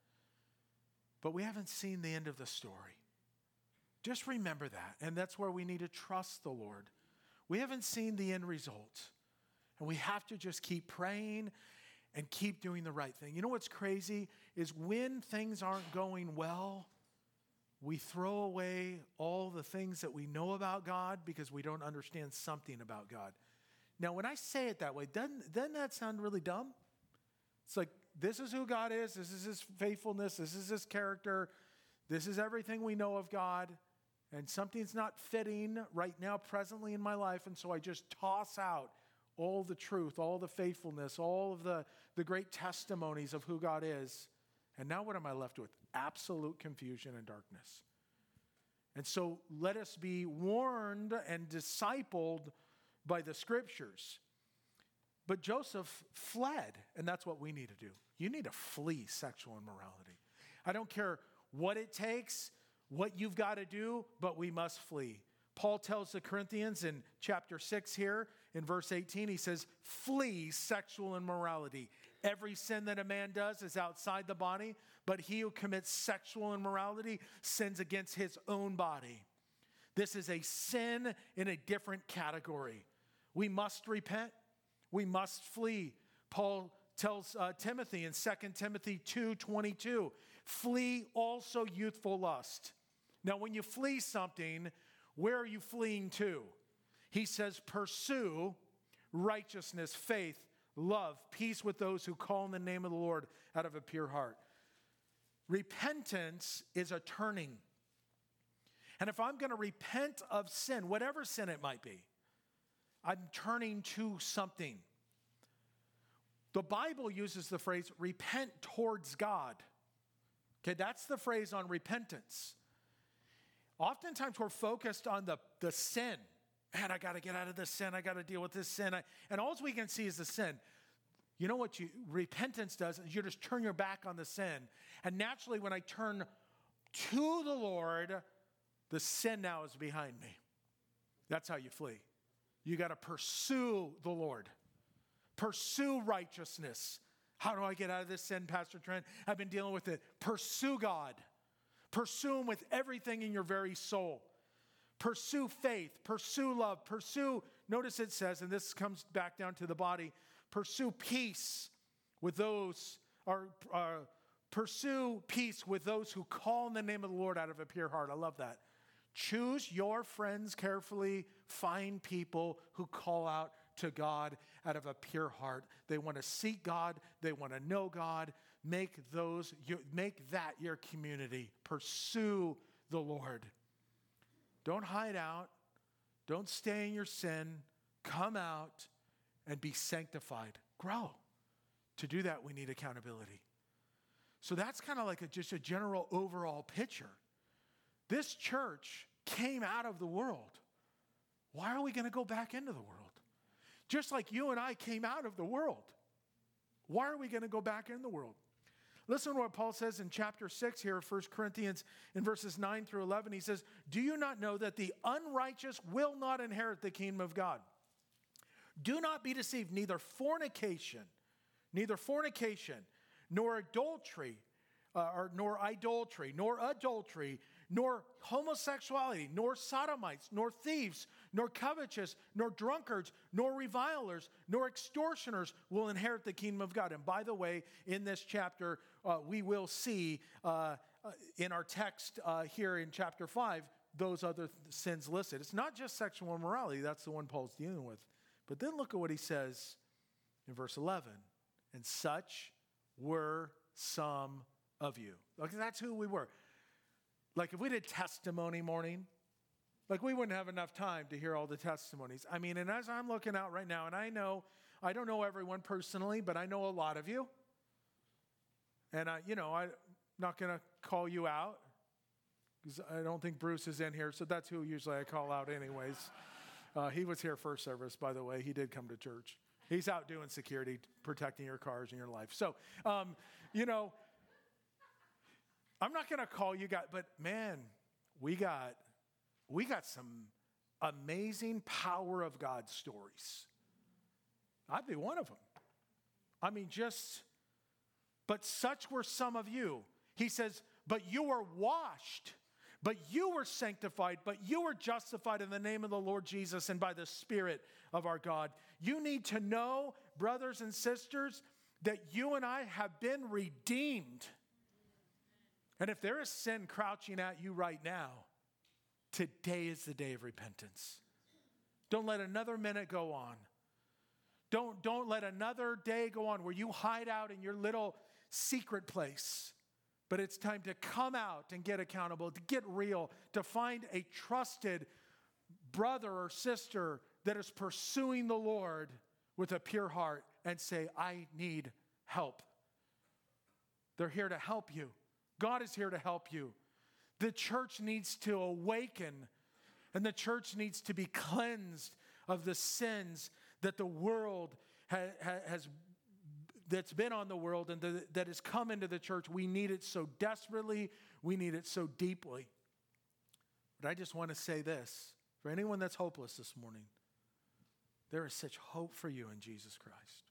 But we haven't seen the end of the story. Just remember that, and that's where we need to trust the Lord. We haven't seen the end result, and we have to just keep praying and keep doing the right thing. You know what's crazy is when things aren't going well, we throw away all the things that we know about God because we don't understand something about God. Now, when I say it that way, doesn't, doesn't that sound really dumb? It's like, this is who God is. This is his faithfulness. This is his character. This is everything we know of God. And something's not fitting right now, presently in my life. And so I just toss out all the truth, all the faithfulness, all of the, the great testimonies of who God is. And now what am I left with? Absolute confusion and darkness. And so let us be warned and discipled by the scriptures. But Joseph fled, and that's what we need to do. You need to flee sexual immorality. I don't care what it takes, what you've got to do, but we must flee. Paul tells the Corinthians in chapter six here, in verse eighteen, he says, flee sexual immorality. Every sin that a man does is outside the body, but he who commits sexual immorality sins against his own body. This is a sin in a different category. We must repent. We must flee. Paul tells uh, Timothy in Second Timothy two twenty-two, flee also youthful lust. Now, when you flee something, where are you fleeing to? He says, pursue righteousness, faith, love, peace with those who call in the name of the Lord out of a pure heart. Repentance is a turning. And if I'm going to repent of sin, whatever sin it might be, I'm turning to something. The Bible uses the phrase repent towards God. Okay, that's the phrase on repentance. Oftentimes we're focused on the, the sin. Man, I got to get out of this sin. I got to deal with this sin. I, and all we can see is the sin. You know what you, repentance does is you just turn your back on the sin. And naturally when I turn to the Lord, the sin now is behind me. That's how you flee. You got to pursue the Lord. Pursue righteousness. How do I get out of this sin, Pastor Trent? I've been dealing with it. Pursue God. Pursue him with everything in your very soul. Pursue faith, pursue love, pursue, notice it says, and this comes back down to the body, pursue peace with those, or uh, pursue peace with those who call in the name of the Lord out of a pure heart. I love that. Choose your friends carefully. Find people who call out to God out of a pure heart. They want to seek God. They want to know God. Make those, make that your community. Pursue the Lord. Don't hide out. Don't stay in your sin. Come out and be sanctified. Grow. To do that, we need accountability. So that's kind of like a, just a general overall picture. This church came out of the world. Why are we going to go back into the world? Just like you and I came out of the world. Why are we going to go back in the world? Listen to what Paul says in chapter six here of First Corinthians in verses nine through eleven. He says, do you not know that the unrighteous will not inherit the kingdom of God? Do not be deceived, neither fornication, neither fornication, nor adultery, uh, or nor idolatry, nor adultery, nor homosexuality, nor sodomites, nor thieves, nor covetous, nor drunkards, nor revilers, nor extortioners will inherit the kingdom of God. And by the way, in this chapter, uh, we will see uh, uh, in our text uh, here in chapter five, those other th- sins listed. It's not just sexual immorality. That's the one Paul's dealing with. But then look at what he says in verse eleven. And such were some of you. Like, that's who we were. Like, if we did testimony morning, like, we wouldn't have enough time to hear all the testimonies. I mean, and as I'm looking out right now, and I know, I don't know everyone personally, but I know a lot of you. And, I, you know, I'm not going to call you out because I don't think Bruce is in here, so that's who usually I call out anyways. Uh, he was here first service, by the way. He did come to church. He's out doing security, protecting your cars and your life. So, um, you know, I'm not going to call you guys, but man, we got we got some amazing power of God stories. I'd be one of them. I mean, just, but such were some of you. He says, but you were washed, but you were sanctified, but you were justified in the name of the Lord Jesus and by the Spirit of our God. You need to know, brothers and sisters, that you and I have been redeemed. And if there is sin crouching at you right now, today is the day of repentance. Don't let another minute go on. Don't, don't let another day go on where you hide out in your little secret place. But it's time to come out and get accountable, to get real, to find a trusted brother or sister that is pursuing the Lord with a pure heart and say, I need help. They're here to help you. God is here to help you. The church needs to awaken, and the church needs to be cleansed of the sins that the world ha, ha, has, that's been on the world and the, that has come into the church. We need it so desperately. We need it so deeply. But I just want to say this, for anyone that's hopeless this morning, there is such hope for you in Jesus Christ.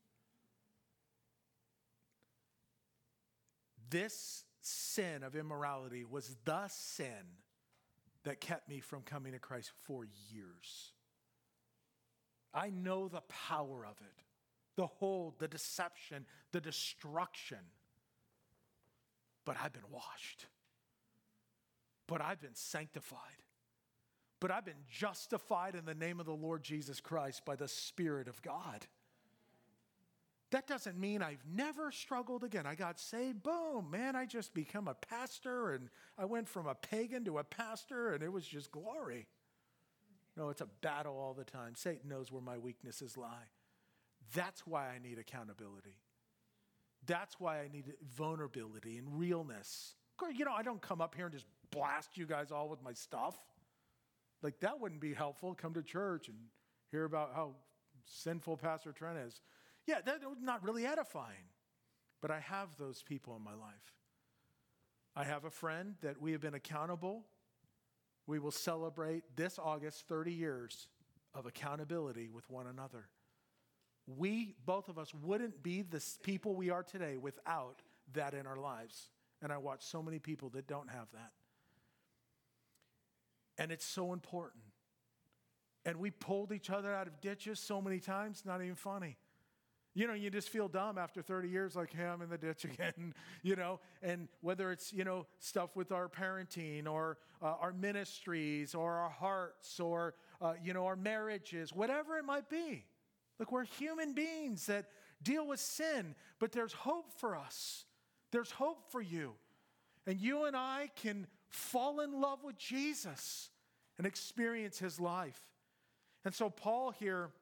This sin of immorality was the sin that kept me from coming to Christ for years. I know the power of it, the hold, the deception, the destruction. But I've been washed. But I've been sanctified. But I've been justified in the name of the Lord Jesus Christ by the Spirit of God. That doesn't mean I've never struggled again. I got saved, boom, man, I just become a pastor, and I went from a pagan to a pastor, and it was just glory. No, it's a battle all the time. Satan knows where my weaknesses lie. That's why I need accountability. That's why I need vulnerability and realness. You know, I don't come up here and just blast you guys all with my stuff. Like, that wouldn't be helpful. Come to church and hear about how sinful Pastor Trent is. Yeah, that's not really edifying. But I have those people in my life. I have a friend that we have been accountable. We will celebrate this August thirty years of accountability with one another. We, both of us, wouldn't be the people we are today without that in our lives. And I watch so many people that don't have that. And it's so important. And we pulled each other out of ditches so many times, not even funny. You know, you just feel dumb after thirty years, like, hey, I'm in the ditch again, you know. And whether it's, you know, stuff with our parenting or uh, our ministries or our hearts or, uh, you know, our marriages, whatever it might be. Look, we're human beings that deal with sin, but there's hope for us. There's hope for you. And you and I can fall in love with Jesus and experience his life. And so Paul here,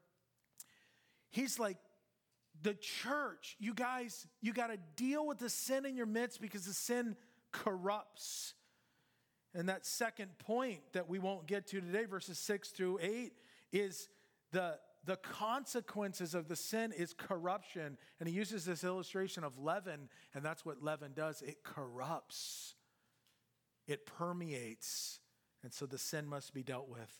he's like, the church, you guys, you got to deal with the sin in your midst because the sin corrupts. And that second point that we won't get to today, verses six through eight, is the, the consequences of the sin is corruption. And he uses this illustration of leaven, and that's what leaven does. It corrupts. It permeates. And so the sin must be dealt with.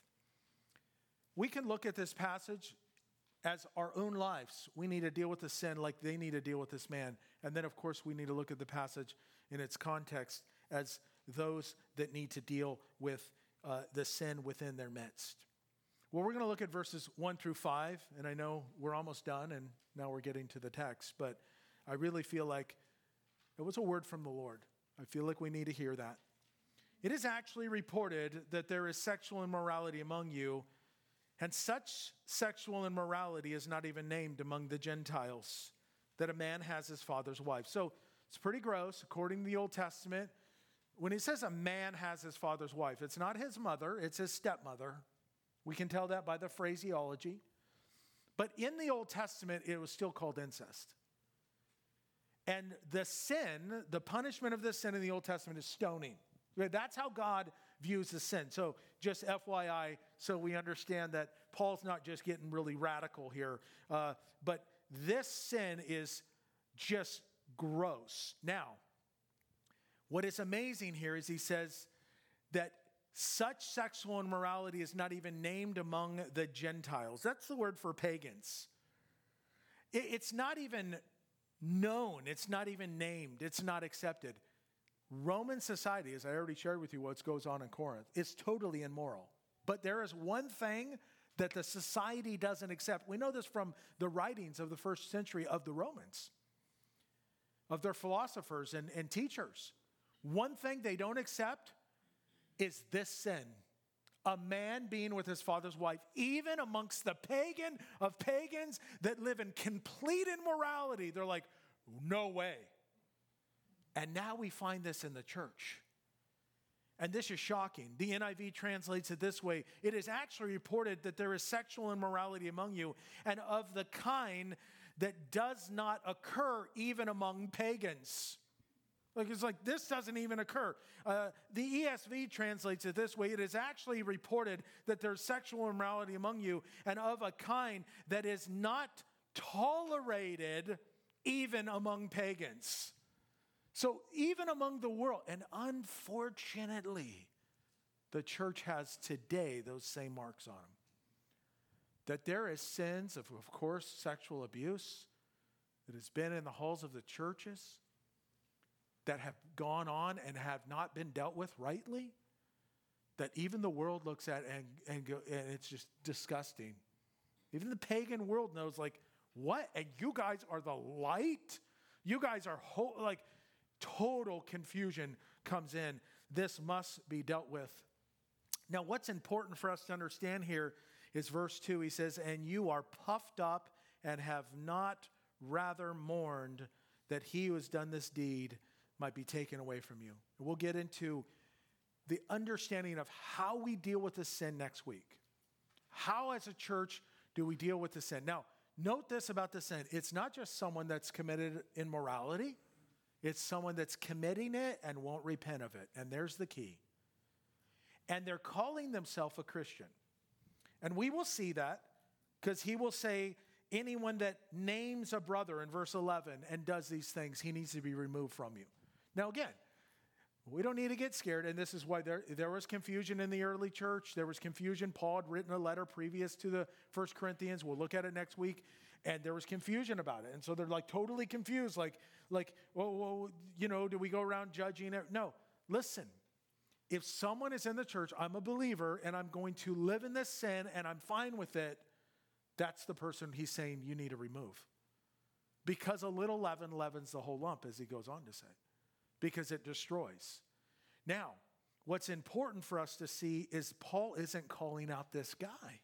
We can look at this passage as our own lives. We need to deal with the sin like they need to deal with this man. And then, of course, we need to look at the passage in its context as those that need to deal with uh, the sin within their midst. Well, we're going to look at verses one through five, and I know we're almost done, and now we're getting to the text, but I really feel like it was a word from the Lord. I feel like we need to hear that. It is actually reported that there is sexual immorality among you, and such sexual immorality is not even named among the Gentiles, that a man has his father's wife. So it's pretty gross, according to the Old Testament. When he says a man has his father's wife, it's not his mother, it's his stepmother. We can tell that by the phraseology. But in the Old Testament, it was still called incest. And the sin, the punishment of this sin in the Old Testament is stoning. That's how God views the sin. So just F Y I, so we understand that Paul's not just getting really radical here, uh, but this sin is just gross. Now, what is amazing here is he says that such sexual immorality is not even named among the Gentiles. That's the word for pagans. It, it's not even known. It's not even named. It's not accepted. Roman society, as I already shared with you what goes on in Corinth, is totally immoral. But there is one thing that the society doesn't accept. We know this from the writings of the first century of the Romans, of their philosophers and, and teachers. One thing they don't accept is this sin. A man being with his father's wife, even amongst the pagan of pagans that live in complete immorality. They're like, no way. And now we find this in the church. And this is shocking. The N I V translates it this way. It is actually reported that there is sexual immorality among you, and of the kind that does not occur even among pagans. Like it's like this doesn't even occur. Uh, the E S V translates it this way. It is actually reported that there's sexual immorality among you, and of a kind that is not tolerated even among pagans. So even among the world, and unfortunately, the church has today those same marks on them. That there is sins of, of course, sexual abuse that has been in the halls of the churches that have gone on and have not been dealt with rightly, that even the world looks at and, and, go, and it's just disgusting. Even the pagan world knows, like, what? And you guys are the light? You guys are, ho- like, total confusion comes in. This must be dealt with. Now, what's important for us to understand here is verse two. He says, and you are puffed up and have not rather mourned that he who has done this deed might be taken away from you. And we'll get into the understanding of how we deal with this sin next week. How, as a church, do we deal with the sin? Now, note this about the sin. It's not just someone that's committed immorality. It's someone that's committing it and won't repent of it. And there's the key. And they're calling themselves a Christian. And we will see that because he will say anyone that names a brother in verse eleven and does these things, he needs to be removed from you. Now again, we don't need to get scared. And this is why there, there was confusion in the early church. There was confusion. Paul had written a letter previous to the First Corinthians. We'll look at it next week. And there was confusion about it. And so they're like totally confused. Like, like, well, well, you know, do we go around judging it? No, listen. If someone is in the church, I'm a believer, and I'm going to live in this sin, and I'm fine with it, that's the person he's saying you need to remove. Because a little leaven leavens the whole lump, as he goes on to say. Because it destroys. Now, what's important for us to see is Paul isn't calling out this guy.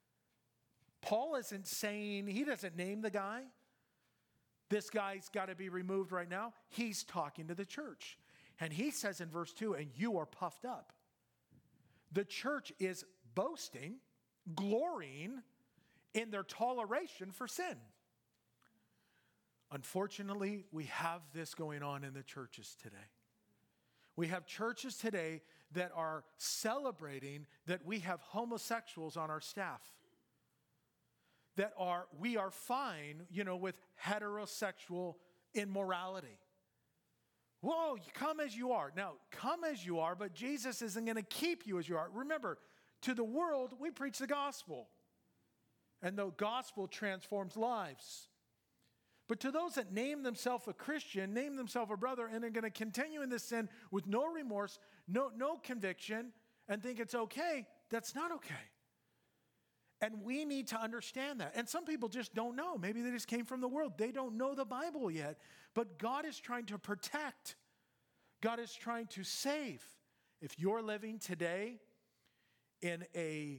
Paul isn't saying, he doesn't name the guy. This guy's got to be removed right now. He's talking to the church. And he says in verse two, and you are puffed up. The church is boasting, glorying in their toleration for sin. Unfortunately, we have this going on in the churches today. We have churches today that are celebrating that we have homosexuals on our staff. That are, we are fine, you know, with heterosexual immorality. Whoa, you come as you are. Now, come as you are, but Jesus isn't going to keep you as you are. Remember, to the world, we preach the gospel. And the gospel transforms lives. But to those that name themselves a Christian, name themselves a brother, and are going to continue in this sin with no remorse, no, no conviction, and think it's okay, that's not okay. And we need to understand that. And some people just don't know. Maybe they just came from the world. They don't know the Bible yet. But God is trying to protect. God is trying to save. If you're living today in a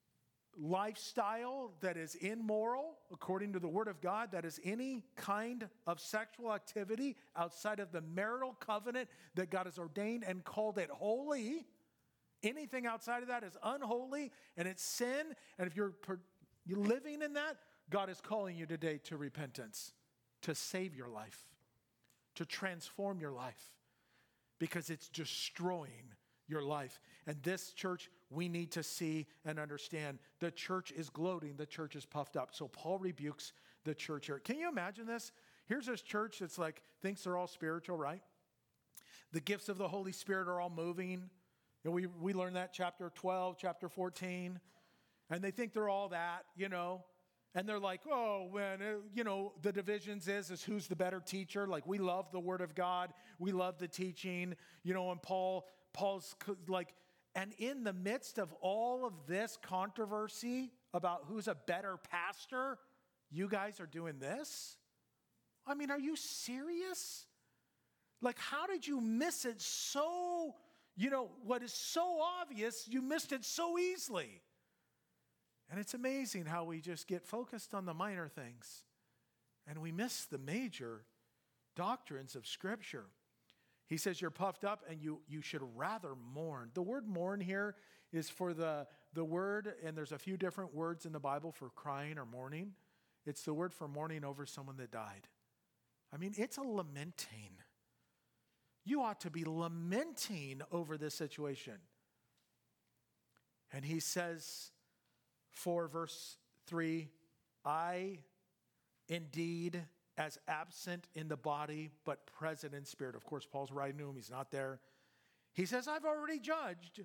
lifestyle that is immoral, according to the Word of God, that is any kind of sexual activity outside of the marital covenant that God has ordained and called it holy, anything outside of that is unholy and it's sin. And if you're, you're living in that, God is calling you today to repentance, to save your life, to transform your life, because it's destroying your life. And this church, we need to see and understand the church is gloating, the church is puffed up. So Paul rebukes the church here. Can you imagine this? Here's this church that's like, thinks they're all spiritual, right? The gifts of the Holy Spirit are all moving. And we, we learned that chapter twelve, chapter fourteen. And they think they're all that, you know. And they're like, oh, when, uh, you know, the divisions is, is who's the better teacher. Like, we love the Word of God. We love the teaching. You know, and Paul, Paul's like, and in the midst of all of this controversy about who's a better pastor, you guys are doing this? I mean, are you serious? Like, how did you miss it so, you know, what is so obvious, you missed it so easily? And it's amazing how we just get focused on the minor things and we miss the major doctrines of Scripture. He says you're puffed up and you, you should rather mourn. The word mourn here is for the, the word, and there's a few different words in the Bible for crying or mourning. It's the word for mourning over someone that died. I mean, it's a lamenting. You ought to be lamenting over this situation. And he says, for verse three, I indeed as absent in the body, but present in spirit. Of course, Paul's writing to him. He's not there. He says, I've already judged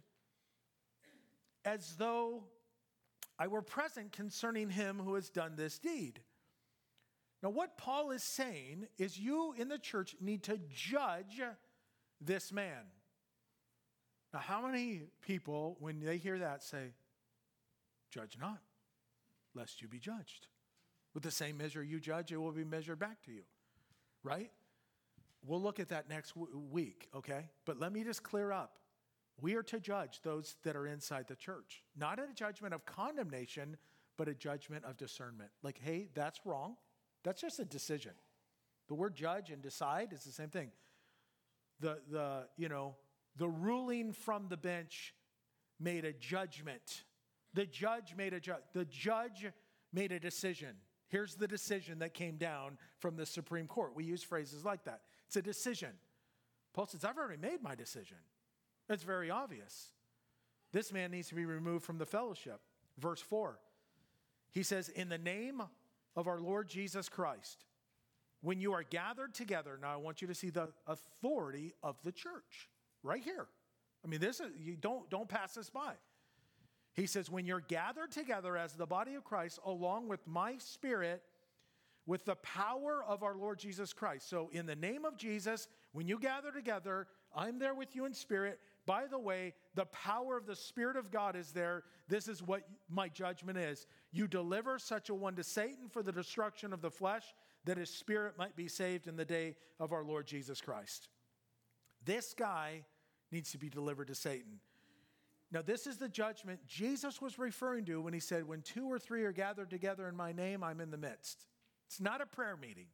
as though I were present concerning him who has done this deed. Now, what Paul is saying is you in the church need to judge this man. Now, how many people, when they hear that, say, judge not, lest you be judged? With the same measure you judge, it will be measured back to you, right? We'll look at that next w- week, okay? But let me just clear up. We are to judge those that are inside the church. Not a judgment of condemnation, but a judgment of discernment. Like, hey, that's wrong. That's just a decision. The word judge and decide is the same thing. The, the you know, the ruling from the bench made a judgment. The judge made a ju- the judge made a decision. Here's the decision that came down from the Supreme Court. We use phrases like that. It's a decision. Paul says, I've already made my decision. It's very obvious. This man needs to be removed from the fellowship. Verse four, he says, in the name of our Lord Jesus Christ, when you are gathered together, now I want you to see the authority of the church right here. I mean, this is, you don't, don't pass this by. He says, when you're gathered together as the body of Christ, along with my spirit, with the power of our Lord Jesus Christ. So in the name of Jesus, when you gather together, I'm there with you in spirit, by the way, the power of the Spirit of God is there. This is what my judgment is. You deliver such a one to Satan for the destruction of the flesh, that his spirit might be saved in the day of our Lord Jesus Christ. This guy needs to be delivered to Satan. Now, this is the judgment Jesus was referring to when he said, when two or three are gathered together in my name, I'm in the midst. It's not a prayer meeting.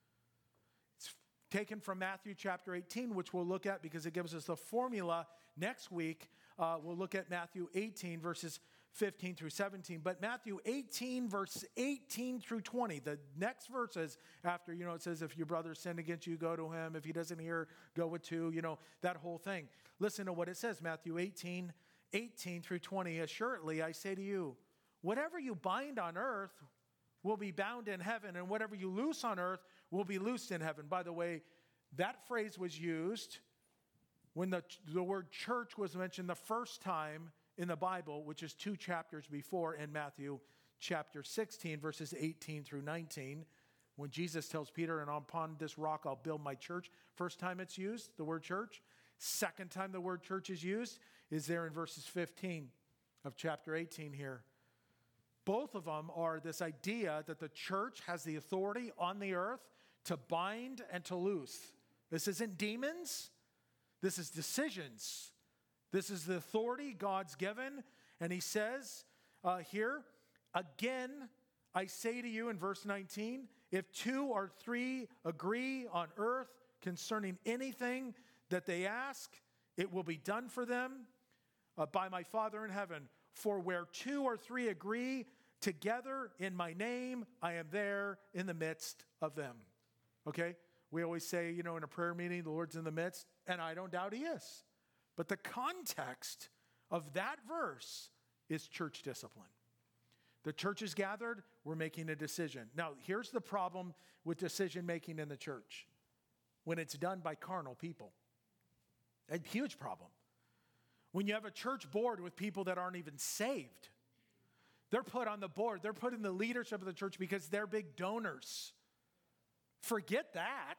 It's taken from Matthew chapter eighteen, which we'll look at because it gives us the formula. Next week, uh, we'll look at Matthew eighteen, verses fifteen through seventeen. But Matthew eighteen, verse eighteen through twenty, the next verses after, you know, it says, if your brother sinned against you, go to him. If he doesn't hear, go with two, you know, that whole thing. Listen to what it says, Matthew eighteen, eighteen through twenty. Assuredly, I say to you, whatever you bind on earth will be bound in heaven, and whatever you loose on earth will be loosed in heaven. By the way, that phrase was used when the, the word church was mentioned the first time in the Bible, which is two chapters before in Matthew chapter sixteen, verses eighteen through nineteen, when Jesus tells Peter, and upon this rock I'll build my church. First time it's used, the word church. Second time the word church is used is there in verses fifteen of chapter eighteen here. Both of them are this idea that the church has the authority on the earth to bind and to loose. This isn't demons. This is decisions. This is the authority God's given. And he says uh, here, again, I say to you in verse nineteen, if two or three agree on earth concerning anything that they ask, it will be done for them uh, by my Father in heaven. For where two or three agree together in my name, I am there in the midst of them. Okay? We always say, you know, in a prayer meeting, the Lord's in the midst, and I don't doubt he is. But the context of that verse is church discipline. The church is gathered, we're making a decision. Now, here's the problem with decision making in the church when it's done by carnal people. A huge problem. When you have a church board with people that aren't even saved, they're put on the board, they're put in the leadership of the church because they're big donors. Forget that.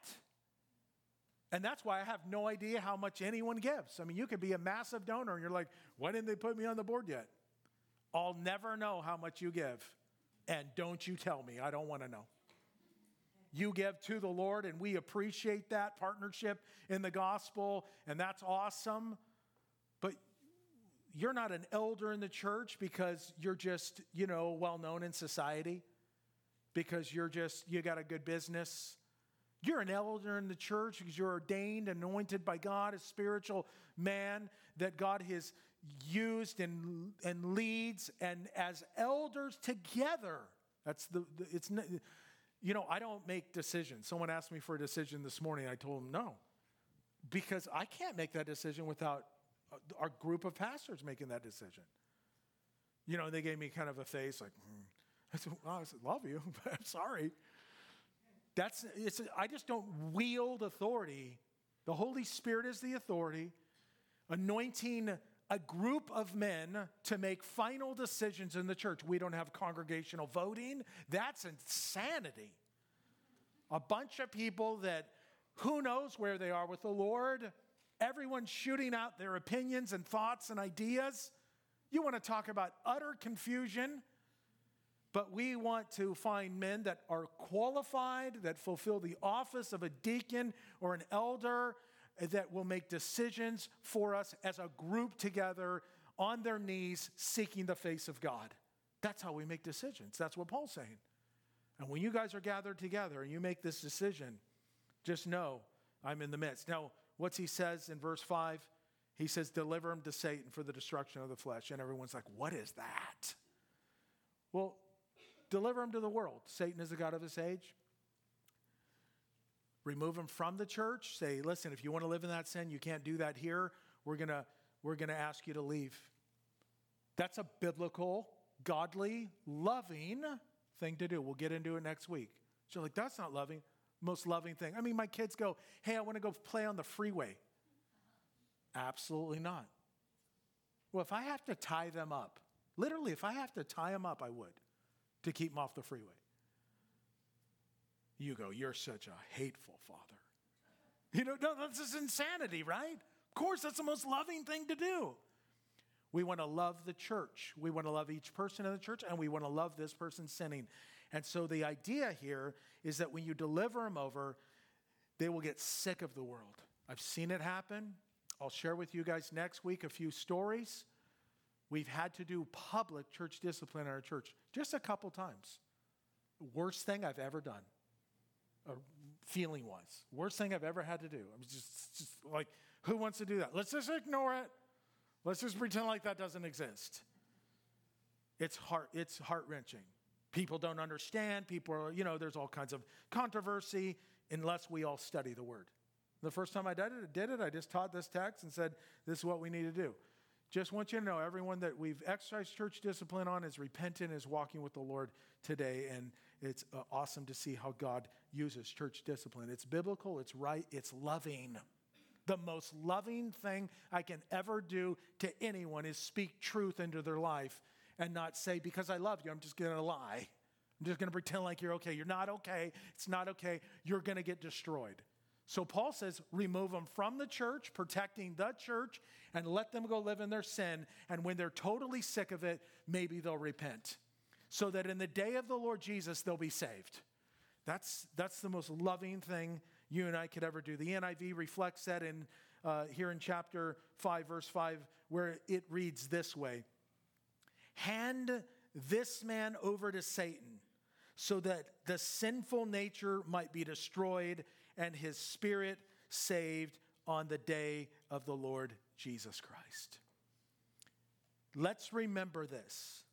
And that's why I have no idea how much anyone gives. I mean, you could be a massive donor and you're like, why didn't they put me on the board yet? I'll never know how much you give. And don't you tell me, I don't want to know. You give to the Lord, and we appreciate that partnership in the gospel, and that's awesome. But you're not an elder in the church because you're just, you know, well-known in society, because you're just, you got a good business. You're an elder in the church because you're ordained, anointed by God, a spiritual man that God has used and, and leads. And as elders together, that's the, the it's, you know, I don't make decisions. Someone asked me for a decision this morning. I told them no, because I can't make that decision without our group of pastors making that decision. You know, they gave me kind of a face like, hmm. I said, well, I said, love you, but I'm sorry. That's, it's, I just don't wield authority. The Holy Spirit is the authority, anointing a group of men to make final decisions in the church. We don't have congregational voting. That's insanity. A bunch of people that who knows where they are with the Lord. Everyone's shooting out their opinions and thoughts and ideas. You want to talk about utter confusion. But we want to find men that are qualified, that fulfill the office of a deacon or an elder, that will make decisions for us as a group together on their knees seeking the face of God. That's how we make decisions. That's what Paul's saying. And when you guys are gathered together and you make this decision, just know I'm in the midst. Now, what's he says in verse five? He says, deliver him to Satan for the destruction of the flesh. And everyone's like, what is that? Well, deliver him to the world. Satan is the god of this age. Remove him from the church. Say, listen, if you want to live in that sin, you can't do that here. We're gonna, we're gonna ask you to leave. That's a biblical, godly, loving thing to do. We'll get into it next week. So you're like, that's not loving. Most loving thing. I mean, my kids go, hey, I want to go play on the freeway. Absolutely not. Well, if I have to tie them up, literally, if I have to tie them up, I would, to keep them off the freeway. You go, you're such a hateful father. You know, no, this is insanity, right? Of course, that's the most loving thing to do. We want to love the church. We want to love each person in the church, and we want to love this person sinning. And so the idea here is that when you deliver them over, they will get sick of the world. I've seen it happen. I'll share with you guys next week a few stories. We've had to do public church discipline in our church just a couple times. Worst thing I've ever done, or feeling-wise. Worst thing I've ever had to do. I was just, just like, who wants to do that? Let's just ignore it. Let's just pretend like that doesn't exist. It's heart, it's heart-wrenching. People don't understand. People are, you know, there's all kinds of controversy unless we all study the word. The first time I did it, did it, I just taught this text and said, this is what we need to do. Just want you to know, everyone that we've exercised church discipline on is repentant, is walking with the Lord today, and it's uh, awesome to see how God uses church discipline. It's biblical, it's right, it's loving. The most loving thing I can ever do to anyone is speak truth into their life and not say, because I love you, I'm just going to lie. I'm just going to pretend like you're okay. You're not okay. It's not okay. You're going to get destroyed. So Paul says, remove them from the church, protecting the church, and let them go live in their sin. And when they're totally sick of it, maybe they'll repent. So that in the day of the Lord Jesus, they'll be saved. That's, that's the most loving thing you and I could ever do. The N I V reflects that in uh, here in chapter five, verse five, where it reads this way. Hand this man over to Satan so that the sinful nature might be destroyed and his spirit saved on the day of the Lord Jesus Christ. Let's remember this.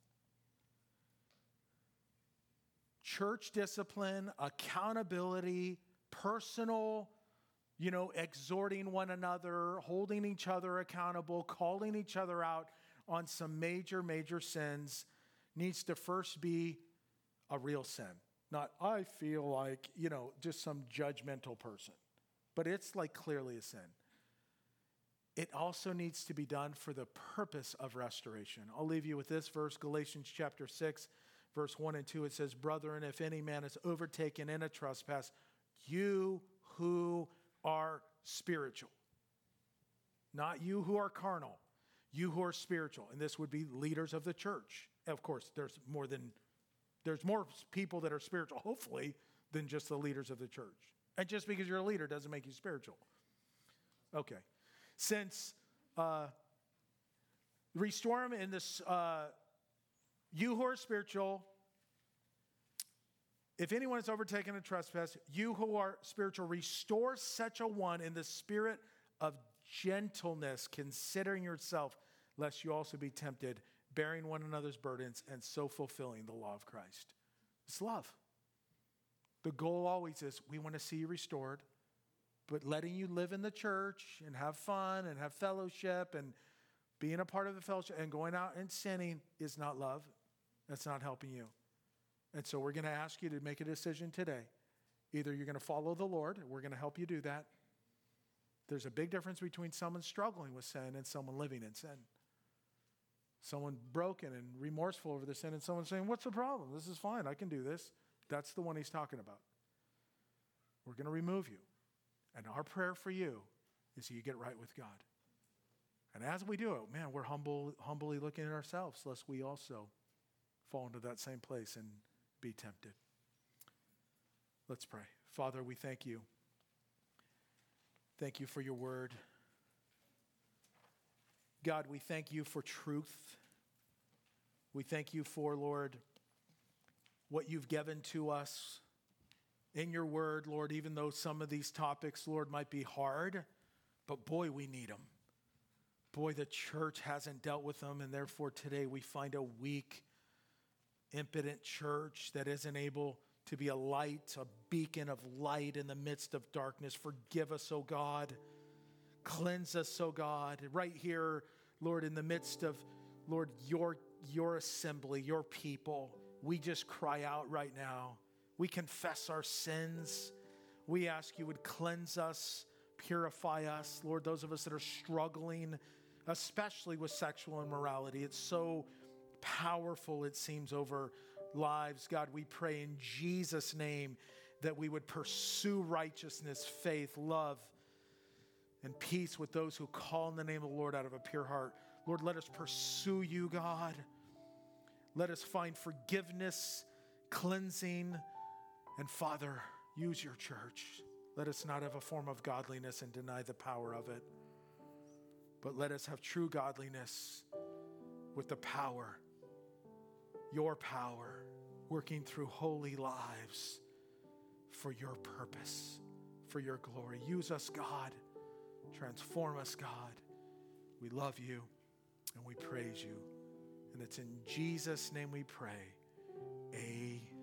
Church discipline, accountability, personal, you know, exhorting one another, holding each other accountable, calling each other out on some major, major sins needs to first be a real sin. Not, I feel like, you know, just some judgmental person. But it's like clearly a sin. It also needs to be done for the purpose of restoration. I'll leave you with this verse, Galatians chapter six, verse one and two. It says, brethren, if any man is overtaken in a trespass, you who are spiritual, not you who are carnal, you who are spiritual. And this would be leaders of the church. Of course, there's more than There's more people that are spiritual, hopefully, than just the leaders of the church. And just because you're a leader doesn't make you spiritual. Okay. Since uh, restore them in this, uh, you who are spiritual, if anyone is overtaken in trespass, you who are spiritual, restore such a one in the spirit of gentleness, considering yourself, lest you also be tempted, bearing one another's burdens, and so fulfilling the law of Christ. It's love. The goal always is we want to see you restored, but letting you live in the church and have fun and have fellowship and being a part of the fellowship and going out and sinning is not love. That's not helping you. And so we're going to ask you to make a decision today. Either you're going to follow the Lord, and we're going to help you do that. There's a big difference between someone struggling with sin and someone living in sin. Someone broken and remorseful over the sin, and someone saying, what's the problem? This is fine. I can do this. That's the one he's talking about. We're going to remove you. And our prayer for you is you get right with God. And as we do it, man, we're humble, humbly looking at ourselves, lest we also fall into that same place and be tempted. Let's pray. Father, we thank you. Thank you for your word. God, we thank you for truth. We thank you for, Lord, what you've given to us in your word, Lord, even though some of these topics, Lord, might be hard, but boy, we need them. Boy, the church hasn't dealt with them, and therefore today we find a weak, impotent church that isn't able to be a light, a beacon of light in the midst of darkness. Forgive us, oh God. Cleanse us, oh God, right here, Lord, in the midst of, Lord, your, your assembly, your people. We just cry out right now. We confess our sins. We ask you would cleanse us, purify us. Lord, those of us that are struggling, especially with sexual immorality, it's so powerful, it seems, over lives. God, we pray in Jesus' name that we would pursue righteousness, faith, love, and peace with those who call in the name of the Lord out of a pure heart. Lord, let us pursue you, God. Let us find forgiveness, cleansing, and Father, use your church. Let us not have a form of godliness and deny the power of it, but let us have true godliness with the power, your power, working through holy lives for your purpose, for your glory. Use us, God. Transform us, God. We love you and we praise you. And it's in Jesus' name we pray. Amen.